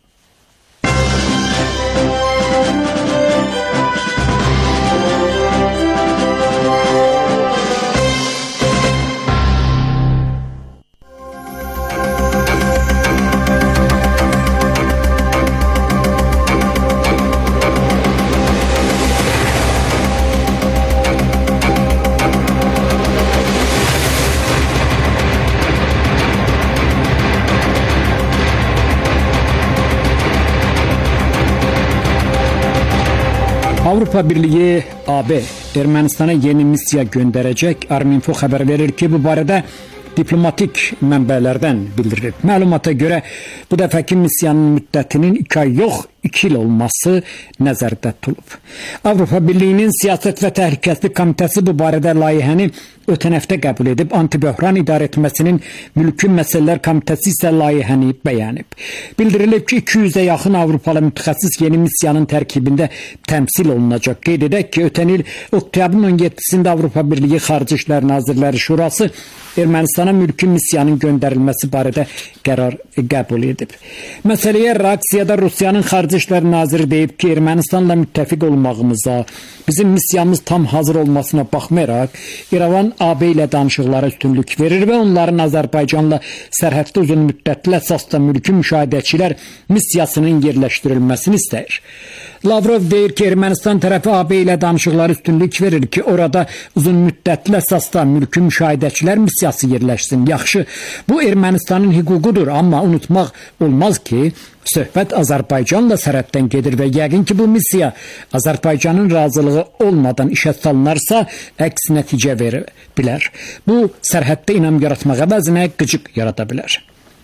Avrupa Birliği AB Ermənistana yeni missiya göndərəcək. Arminfo xəbər verir ki, bu barədə diplomatik mənbələrdən bildirilib. Məlumata görə bu dəfəki missiyanın müddətinin 2 ay yox, 2 il olması nəzərdə tutulub. Avropa Birliyinin Siyasət və Təhlükəsizlik Komitəsi bu barədə layihəni ötən həftə qəbul edib. Antiböhran İdarə Etməsinin Mülki Məsələlər Komitəsi isə layihəni bəyənib. Bildirilib ki, 200-ə yaxın Avropalı mütəxəssis yeni missiyanın tərkibində təmsil olunacaq. Qeyd edək ki, ötən il oktyabrın 17-sində Avropa Birliyi Xarici İşlər Nazirləri Şurası Ermənistana mülki missiyanın göndərilməsi barədə qərar qəbul edib. Məsələyə reaksiyada Rusiyanın Xarici İşlər Naziri deyib ki, Ermənistanla müttəfiq olmağımıza, bizim missiyamız tam hazır olmasına baxmayaraq, İrəvan AB ilə danışıqlara üstünlük verir və onların Azərbaycanla sərhəddə uzun müddətli əsasda mülki müşahidəçilər missiyasının yerləşdirilməsini istəyir. Lavrov deyir ki, Ermənistan tərəfi AB ilə danışıqlara üstünlük verir ki, orada uzun müddətli əsasda mülki müşahidəçilər missiyası yerləşsin. Yaxşı, bu Ermənistanın hüququdur, amma unutmaq olmaz ki, söhbət Azərbaycanla sərhəddən gedir və yəqin ki, bu missiya Azərbaycanın razılığı olmadan işə salınarsa, əks nəticə verir bilər. Bu, sərhəddə inam yaratmaq əvəzinə qıcıq yarada bilər.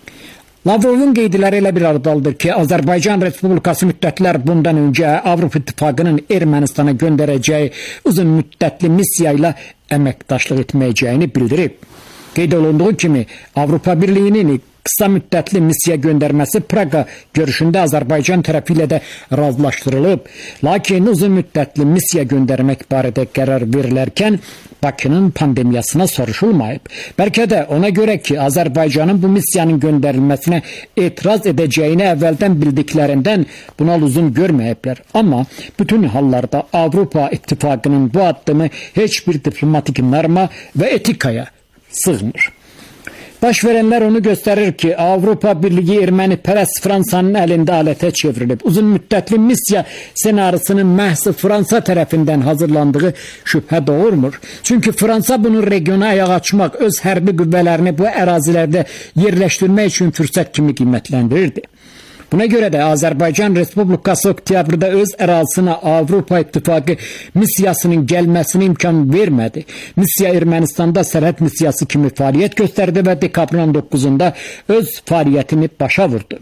Lavrovun qeydləri elə bir ardalıdır ki, Azərbaycan Respublikası müddətlər bundan öncə Avropa İttifaqının Ermənistana göndərəcəyi uzun müddətli missiya ilə əməkdaşlıq etməyəcəyini bildirib. Qeyd olunduğu kimi, Avropa Birliyinin qısa müddətli missiya göndərməsi Praqa görüşündə Azərbaycan tərəfi ilə də razılaşdırılıb. Lakin uzun müddətli missiya göndərmək barədə qərar verilərkən Bakının pandemiyasına soruşulmayıb. Bəlkə də ona görə ki, Azərbaycanın bu missiyanın göndərilməsinə etiraz edəcəyini əvvəldən bildiklərindən buna lüzum görməyiblər. Amma bütün hallarda Avropa İttifaqının bu addımı heç bir diplomatik norma və etikaya sığmır. Baş verənlər onu göstərir ki, Avropa Birliyi ermənipərəst Fransanın əlində alətə çevrilib. Uzun müddətli missiya senarisinin məhz Fransa tərəfindən hazırlandığı şübhə doğurmur. Çünki Fransa bunu regiona ayaq açmaq, öz hərbi qüvvələrini bu ərazilərdə yerləşdirmək üçün fürsət kimi qiymətləndirirdi. Buna görə də Azərbaycan Respublikası oktyabrda öz ərazisinə Avropa İttifaqı missiyasının gəlməsinə imkan vermədi. Missiya Ermənistanda sərhəd missiyası kimi fəaliyyət göstərdi və dekabrın 19-da öz fəaliyyətini başa vurdu.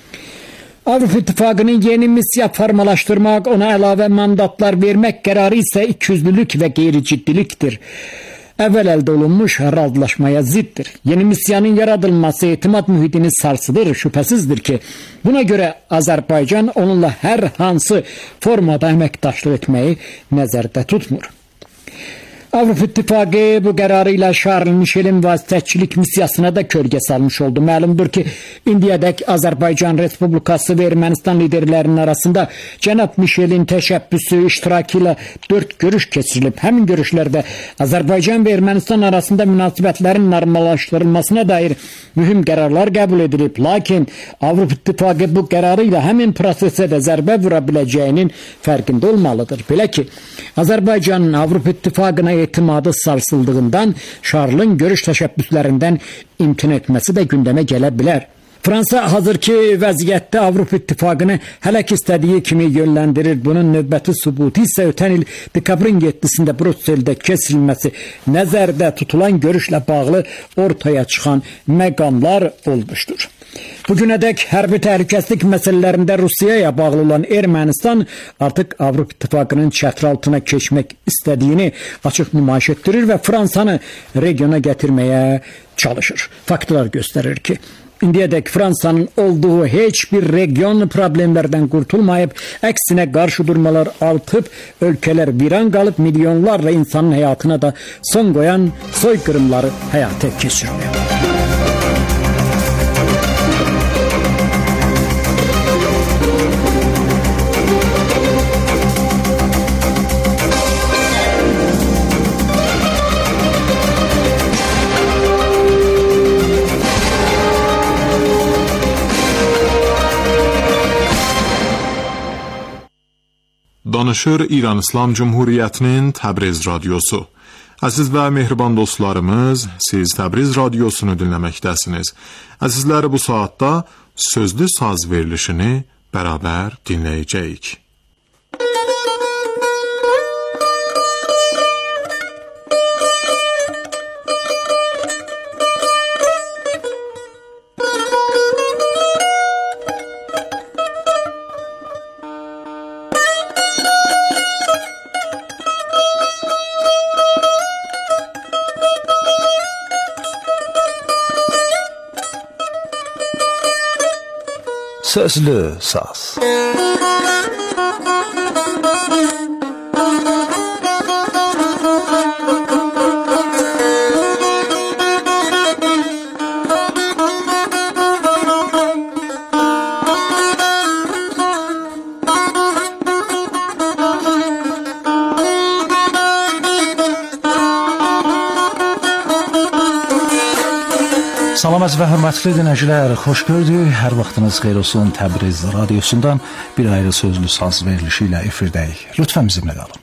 Avropa İttifaqının yeni missiya formalaşdırmaq, ona əlavə mandatlar vermək qərarı isə ikiyüzlülük və qeyri-ciddilikdir. Əvvəl əldə olunmuş razılaşmaya ziddir. Yeni missiyanın yaradılması etimad mühitini sarsıdır. Şübhəsizdir ki, buna görə Azərbaycan onunla hər hansı formada əməkdaşlıq etməyi nəzərdə tutmur. Avropa İttifaqı bu qərarı ilə Charles Michelin vasitəçilik missiyasına da kölgə salmış oldu. Məlumdur ki, indiyədək Azərbaycan Respublikası və Ermənistan liderlərinin arasında cənab Michelin təşəbbüsü iştirakı ilə 4 görüş keçirilib. Həmin görüşlərdə Azərbaycan və Ermənistan arasında münasibətlərin normallaşdırılmasına dair mühüm qərarlar qəbul edilib. Lakin Avropa İttifaqı bu qərarı ilə həmin prosesə də zərbə vura biləcəyinin fərqində olmalıdır. Belə ki, Azərbaycanın Avropa İttifaqına etimadı sarsıldığından Charles'ın görüş təşəbbüslərindən imtina etməsi də gündəmə gələ bilər. Fransa hazırki vəziyyətdə Avropa İttifaqını hələ ki istədiyi kimi yönləndirir. Bunun növbəti sübutu isə ötən il dekabrın 7-sində Brüsseldə keçirilməsi nəzərdə tutulan görüşlə bağlı ortaya çıxan məqamlar olmuşdur. Bugünədək hərbi təhlükəsizlik məsələlərində Rusiyaya bağlı olan Ermənistan artıq Avropa İttifaqının çətri altına keçmək istədiyini açıq nümayiş etdirir və Fransanı regiona gətirməyə çalışır. Faktlar göstərir ki, indiyədək Fransanın olduğu heç bir region problemlərdən qurtulmayıb, əksinə qarşı durmalar artıb, ölkələr viran qalıb, milyonlarla insanın həyatına da son qoyan soyqırımları həyata keçirilir. Danışır İran İslam Cumhuriyyətinin Təbriz radiosu. Əziz və mehriban dostlarımız, siz Təbriz radiosunu dinləməkdəsiniz. Əzizləri, bu saatda sözlü saz verilişini bərabər dinləyəcəyik. Sözlü saz. Salam əziz və hörmətli dinləyicilər, xoş gördük. Hər vaxtınız xeyir olsun. Təbriz radiosundan bir ayrı sözlü saz verilişi ilə efirdəyik. Lütfən bizimlə qalın.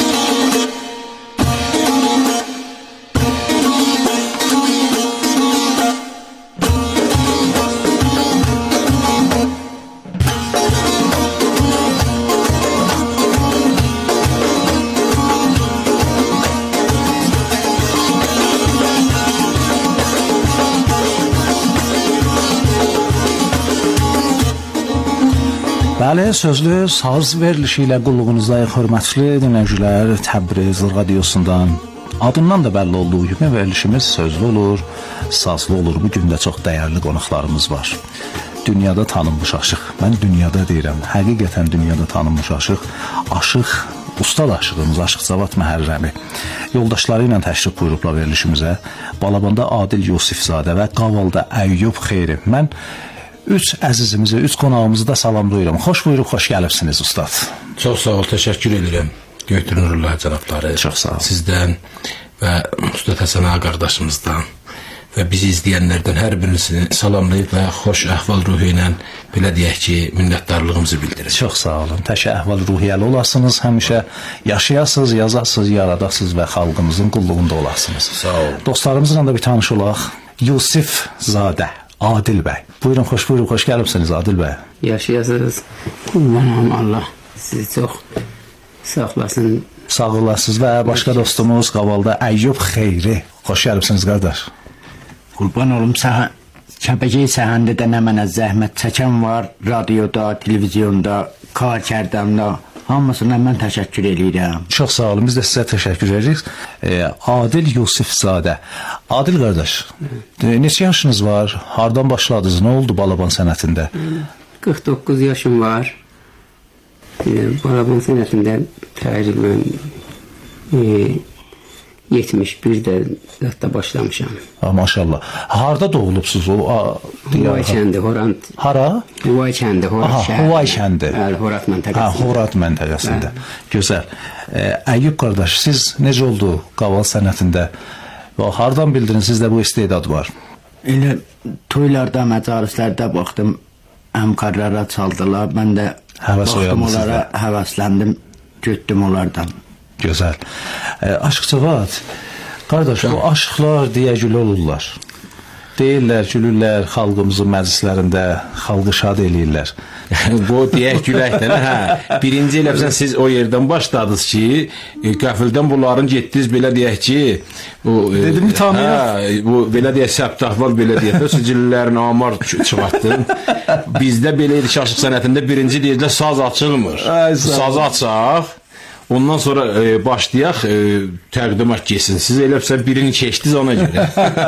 Bəli, sözlü saz verilişi ilə qulluğunuzdayıq, hörmətli dinləyicilər. Təbriz radiosundan adından da bəlli olduğu kimi verilişimiz sözlü olur, sazlı olur. Bugün də çox dəyərli qonaqlarımız var. Dünyada tanınmış aşıq, mən dünyada deyirəm, həqiqətən dünyada tanınmış aşıq, ustad aşığımız Aşıq Cavad Məhərrəmi yoldaşları ilə təşrif buyurublar verilişimizə. Balabanda Adil Yusifzadə və Qavalda Əyyub Xeyri. Mən 3 əzizimizi, 3 qonağımızı da salamlayıram. Xoş buyurub, xoş gəlibsiniz ustad. Çox sağ ol, təşəkkür edirəm. Götürürlər cənabları. Çox sağ ol. Sizdən və Ustad Həsən ağa qardaşımızdan və bizi izləyənlərdən hər birisini salamlayıb və xoş əhval-ruhiyyə ilə belə deyək ki, minnətdarlığımızı bildirir. Çox sağ olun. Tək əhval-ruhiyyəli olasınız, həmişə yaşayasınız, yazasınız, yaradasınız və xalqımızın qulluğunda olasınız. Sağ olun. Dostlarımızla da bir tanış olaq. Yusif Zadə, Adil bəy. Buyurun, xoş gəlibsiniz Adil bəy. Yaşayasınız. Qurbanım Allah. Sizi çox saxlasın. Sağ olasınız və başqa dostumuz Qavalda Əyyub Xeyri. Xoş gəlibsiniz qardaş. Qurban olum Kəpəkəy səhəndə nə mənə zəhmət çəkən var, radioda, televizyonda, karkərdəmdə, hamısına mən təşəkkür edirəm. Çox sağ olun, biz də sizə təşəkkür edirik. Adil Yusifzadə. Adil qardaş, neçə yaşınız var? Hardan başladınız? Nə oldu balaban sənətində? 49 yaşım var. Balaban sənətində təqribən 71-də zətdə başlamışam. Maşallah. Harda doğulubsuz? Huvay kəndi, Horant. Hara? Huvay kəndi, Horant şəhəri. Huvay kəndi. Horat məntəqəsində. Horat məntəqəsində. Gözəl. Əyyub qardaş, siz necə oldu qaval sənətində? Hardan bildiniz, sizdə bu istedad var? Elə toylarda, məcalislərdə baxdım, əmkarlara çaldılar. Mən də baxdım onlara, həvəsləndim, götdüm onlardan. Gözəl. Aşıq-Cavad, qardaş, o aşıqlar deyə gül olurlar. Deyirlər, gülürlər xalqımızın məclislərində, xalqı şad eləyirlər. Bu deyək güləkdən, birinci eləfsən siz o yerdən başladınız ki, qəfildən bunların getdiniz, belə deyək ki, dedim, tanıyaq. Bu, belə deyək, səbtahval, belə deyək, sicillərin amar çıxartdın. Bizdə belə edik aşıq sənətində birinci deyirlər, saz açılmır. Sazı açaq. Ondan sonra başlayaq, təqdimat geçsin. Siz eləbsən birini keçdiniz ona görə.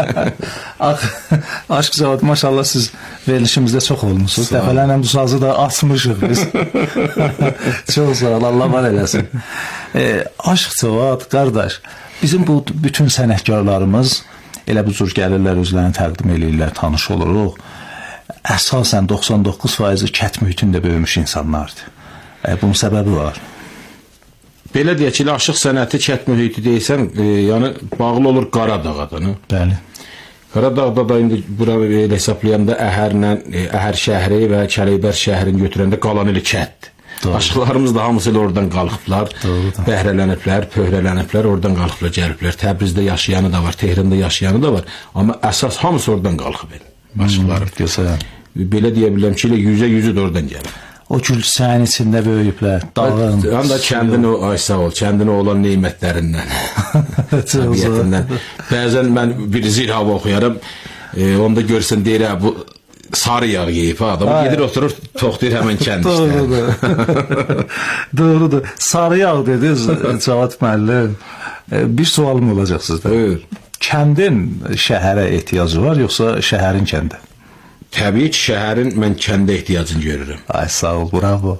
Aşıq-Cavad, maşallah siz verilişimizdə çox olmuşsunuz. Dəfələrlə bu sazı da açmışıq biz. Çox sağ ol, Allah var eləsin. Aşıq-Cavad, qardaş, bizim bu bütün sənətkarlarımız elə bu cür gəlirlər, özlərini təqdim eləyirlər, tanış oluruq. Əsasən 99% kət mühitində böyümüş insanlardır. Bunun səbəbi var. Belə deyək ki, aşıq sənəti kət mühiti deyilsən, yəni bağlı olur Qaradağa da. Bəli. Qaradağda da indi bura elə hesablayanda Əhər şəhəri və Kələybər şəhərini götürəndə qalan elə kətdir. Aşıqlarımız da hamısı ilə oradan qalıqlar, bəhrələniblər, pöhrələniblər, oradan qalıqlar, gəliblər. Təbrizdə yaşayanı da var, Tehranda yaşayanı da var. Amma əsas hamısı oradan qalıb. Aşıqlarım. Belə deyə bilirəm ki, %100 də oradan gəlir. O gülsənin içində böyüyüblər, dağın. Həm də kəndinə olan neymətlərindən, təbiyyətindən. Bəzən mən bir zil hava oxuyaram, onda görsən deyir, bu sarı yağ yeyib, adamı gedir, oturur, toxtayır həmən kənd işlər. Doğrudur. Sarı yağ dediniz, Cavad müəllim. Bir sualım olacaq sizdə. Kəndin şəhərə ehtiyacı var, yoxsa şəhərin kəndə? Təbii ki, şəhərin mən kəndə ehtiyacını görürüm. Ay, sağ ol, bravo.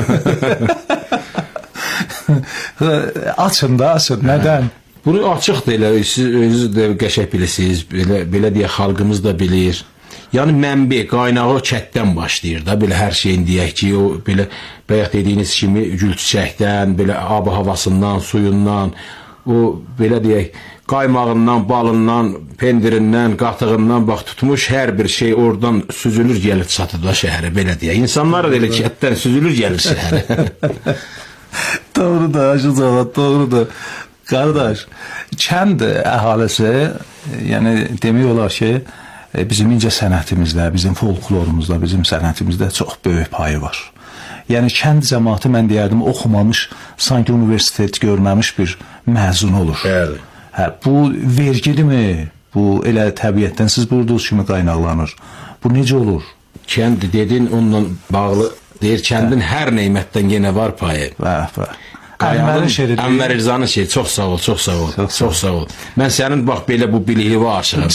Açın da, açın, nədən? Bunu açıqdır elə, siz özünüz də qəşək bilirsiniz, belə deyə xalqımız da bilir. Yəni mənbə, qaynağı kətdən başlayır da, belə hər şeyin deyək ki, o belə bayaq dediyiniz kimi gülçiçəkdən, belə ab havasından, suyundan, o belə deyək, qaymağından, balından, pendirindən, qatığından bax tutmuş hər bir şey oradan süzülür gəlir çatır da şəhərə, belə deyək. İnsanlar da elə kətdən süzülür gəlir şəhərə. Doğrudur, Aşıq-Cavad, doğrudur. Qardaş, kənd əhalisi, yəni demək olar ki, bizim incə sənətimizdə, bizim folklorumuzda, bizim sənətimizdə çox böyük payı var. Yəni kənd cəmaatı mən deyərdim oxumamış, sanki universitet görməmiş bir məzun olur. Bəli. Bu vergilimi? Bu elə təbiətdən siz buyurduğunuz kimi qaynaqlanır. Bu necə olur? Kənd dedin onunla bağlı deyir, kəndin hər neymətdən yenə var payı. Ənvər İrzanın şeiri, çox sağ ol, çox sağ ol, çox sağ ol. Mən sənin bax belə bu biliyini aşığım.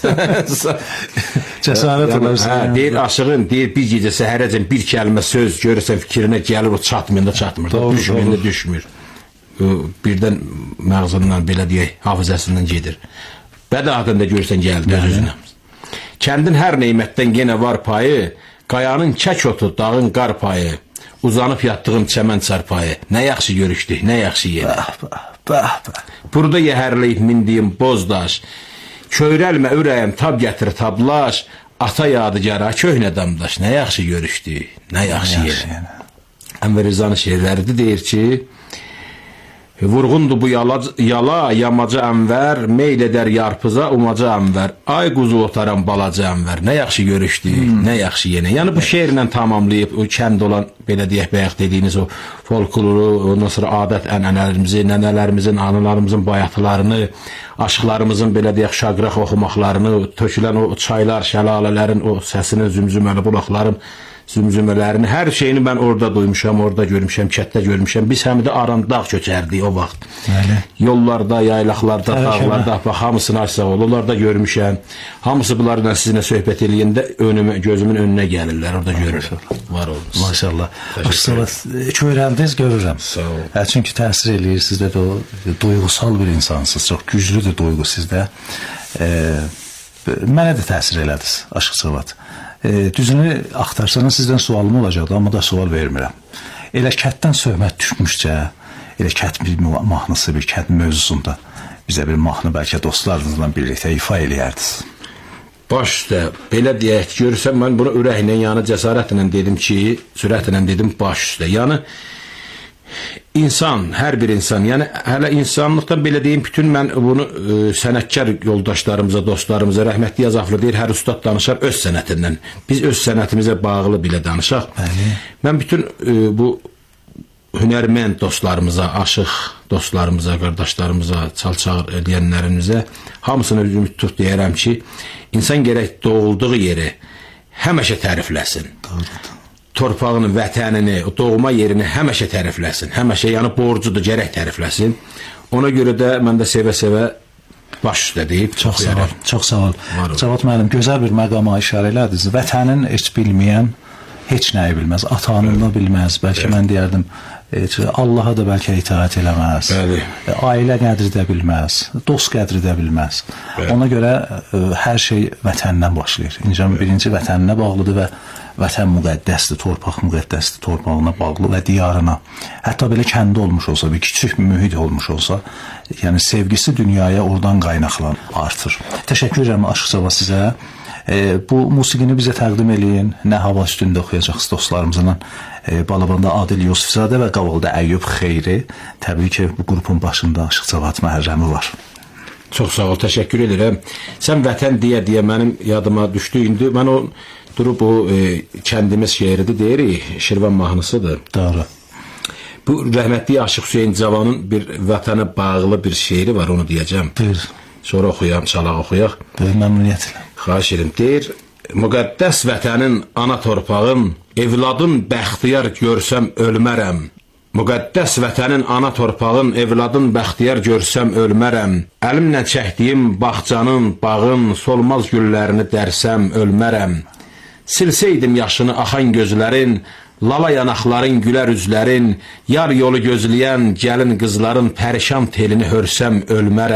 Cəsarət olarsan. Deyir aşığın, deyir bir gecə səhərəcən bir kəlmə söz görürsən fikrinə gəlir, o çatmayında çatmır, düşməyində düşmür. Birdən məğzından belə deyək, hafizəsindən gedir. Bədahətən də görsən gəldi özünə. Kəndin hər neymətdən yenə var payı, qayanın kək otu, dağın qar payı, uzanıb yatdığım çəmən çarpayı, nə yaxşı görüşdük, nə yaxşı yedi. Burada yəhərləyib mindiyim boz daş, Köyrəlmə ürəyim, tab gətir, tablaş, ata yadigarə, köhnə damdaş, nə yaxşı görüşdük, nə yaxşı yerə. Ənvər Rızanın şeirləridir, deyir ki, vurğundur bu yala, yamacı Ənvər, meyl edər yarpıza, umaca Ənvər, ay quzu otaram balaca Ənvər, nə yaxşı görüşdük, nə yaxşı yenə. Yəni bu şeirlə tamamlayıb, o kənd olan, belə deyək, bəyək dediyiniz o folkloru, ondan sonra adət ənənələrimizi, nənələrimizin, analarımızın bayatılarını, aşıqlarımızın, belə deyək, şaqraq oxumaqlarını, tökülən o çaylar, şəlalələrin, o səsini, zümzüməli bulaqların, zümzümələrini, hər şeyini mən orada duymuşam, orada görmüşəm, kətdə görmüşəm. Biz həm də Arandağ köçərdik o vaxt. Yollarda, yaylaqlarda, dağlarda, bax, hamısını açsaq ol, onlarda görmüşəm. Hamısı bunlarla sizinlə söhbət eləyəndə gözümün önünə gəlirlər, orada görürəm. Var olunuz. Maşallah. Köyrəldiniz, görürəm. Çünki təsir eləyir, sizdə də o duyğusal bir insansınız, çox güclüdür duyğu sizdə. Mənə də təsir elədiniz, Aşıq Cavad. Düzünü axtarsanız sizdən sualım olacaqdı, amma da sual vermirəm. Elə kətdən söhbət düşmüşcə, elə kət bir mahnısı, bir kət mövzusunda bizə bir mahnı bəlkə dostlarınızla birlikdə ifa eləyərdiniz. Baş üstə, belə deyək, görürsəm, mən bunu ürəklə, yəni cəsarətlə dedim ki, sürətlə dedim baş üstə. Yəni, İnsan, hər bir insan, yəni hələ insanlıqdan belə deyim, bütün mən bunu sənətkar yoldaşlarımıza, dostlarımıza, rəhmətli Yazaflı deyir, hər ustad danışar öz sənətindən. Biz öz sənətimizə bağlı belə danışaq. Mən bütün bu hünərmənd dostlarımıza, aşıq dostlarımıza, qardaşlarımıza, çal-çağır eləyənlərimizə hamısını ümid tut deyərəm ki, insan gərək doğulduğu yeri həmişə tərifləsin. Torpağını, vətənini, doğma yerini həmişə tərifləsin. Həmişə, yəni borcudur, gərək tərifləsin. Ona görə də mən də sevə-sevə baş üstə deyib. Çox sağ ol, çox sağ ol. Cavad müəllim, gözəl bir məqama işarə elədiniz. Vətənin heç bilməyən heç nəyi bilməz. Atanını da bilməz. Bəlkə mən deyərdim, Allaha da bəlkə itaət eləməz. Ailə qədri də bilməz. Dost qədri də bilməz. Ona görə hər şey vətəndən başlayır. İncəmi birinci vətəninə bağlıdır və vətən müqəddəsdir, torpaq müqəddəsdir, torpağına bağlı və diyarına. Hətta belə kəndi olmuş olsa, bir kiçik mühit olmuş olsa, yəni sevgisi dünyaya oradan qaynaqlan artır. Təşəkkür edirəm Aşıq Cavad sizə. Bu musiqini bizə təqdim eləyin. Nə hava üstündə oxuyacaqsınız dostlarımızla. Balabanda Adil Yusufzadə və Qavalda Əyyub Xeyri. Təbii ki, bu qrupun başında Aşıq Cavad Məhərrəmi var. Çox sağ ol, təşəkkür edirəm. Sən vətən deyə mənim yadıma düşdü. İndi mən o durub o kəndimiz şeiridir deyirik, Şirvan mahnısıdır. Doğru. Bu rəhmətli Aşıq Hüseyin Cavanın bir vətənə bağlı bir şeiri var, onu deyəcəm. Buyur. Sonra oxuyam, çalaq oxuyaq. Buyur, məmnuniyyətlə. Xahiş edim. Deyir, müqəddəs vətənin ana torpağın, evladın bəxtiyar görsəm ölmərəm. Müqəddəs vətənin ana torpağın, evladın bəxtiyar görsəm ölmərəm. Əlimlə çəkdiyim bağçanın, bağın, solmaz güllərini dərsəm ölmərəm. Silsəydim yaşını axan gözlərin, lala yanaqların, gülər üzlərin, yar yolu gözləyən gəlin qızların pərişan telini hörsəm ölmərəm.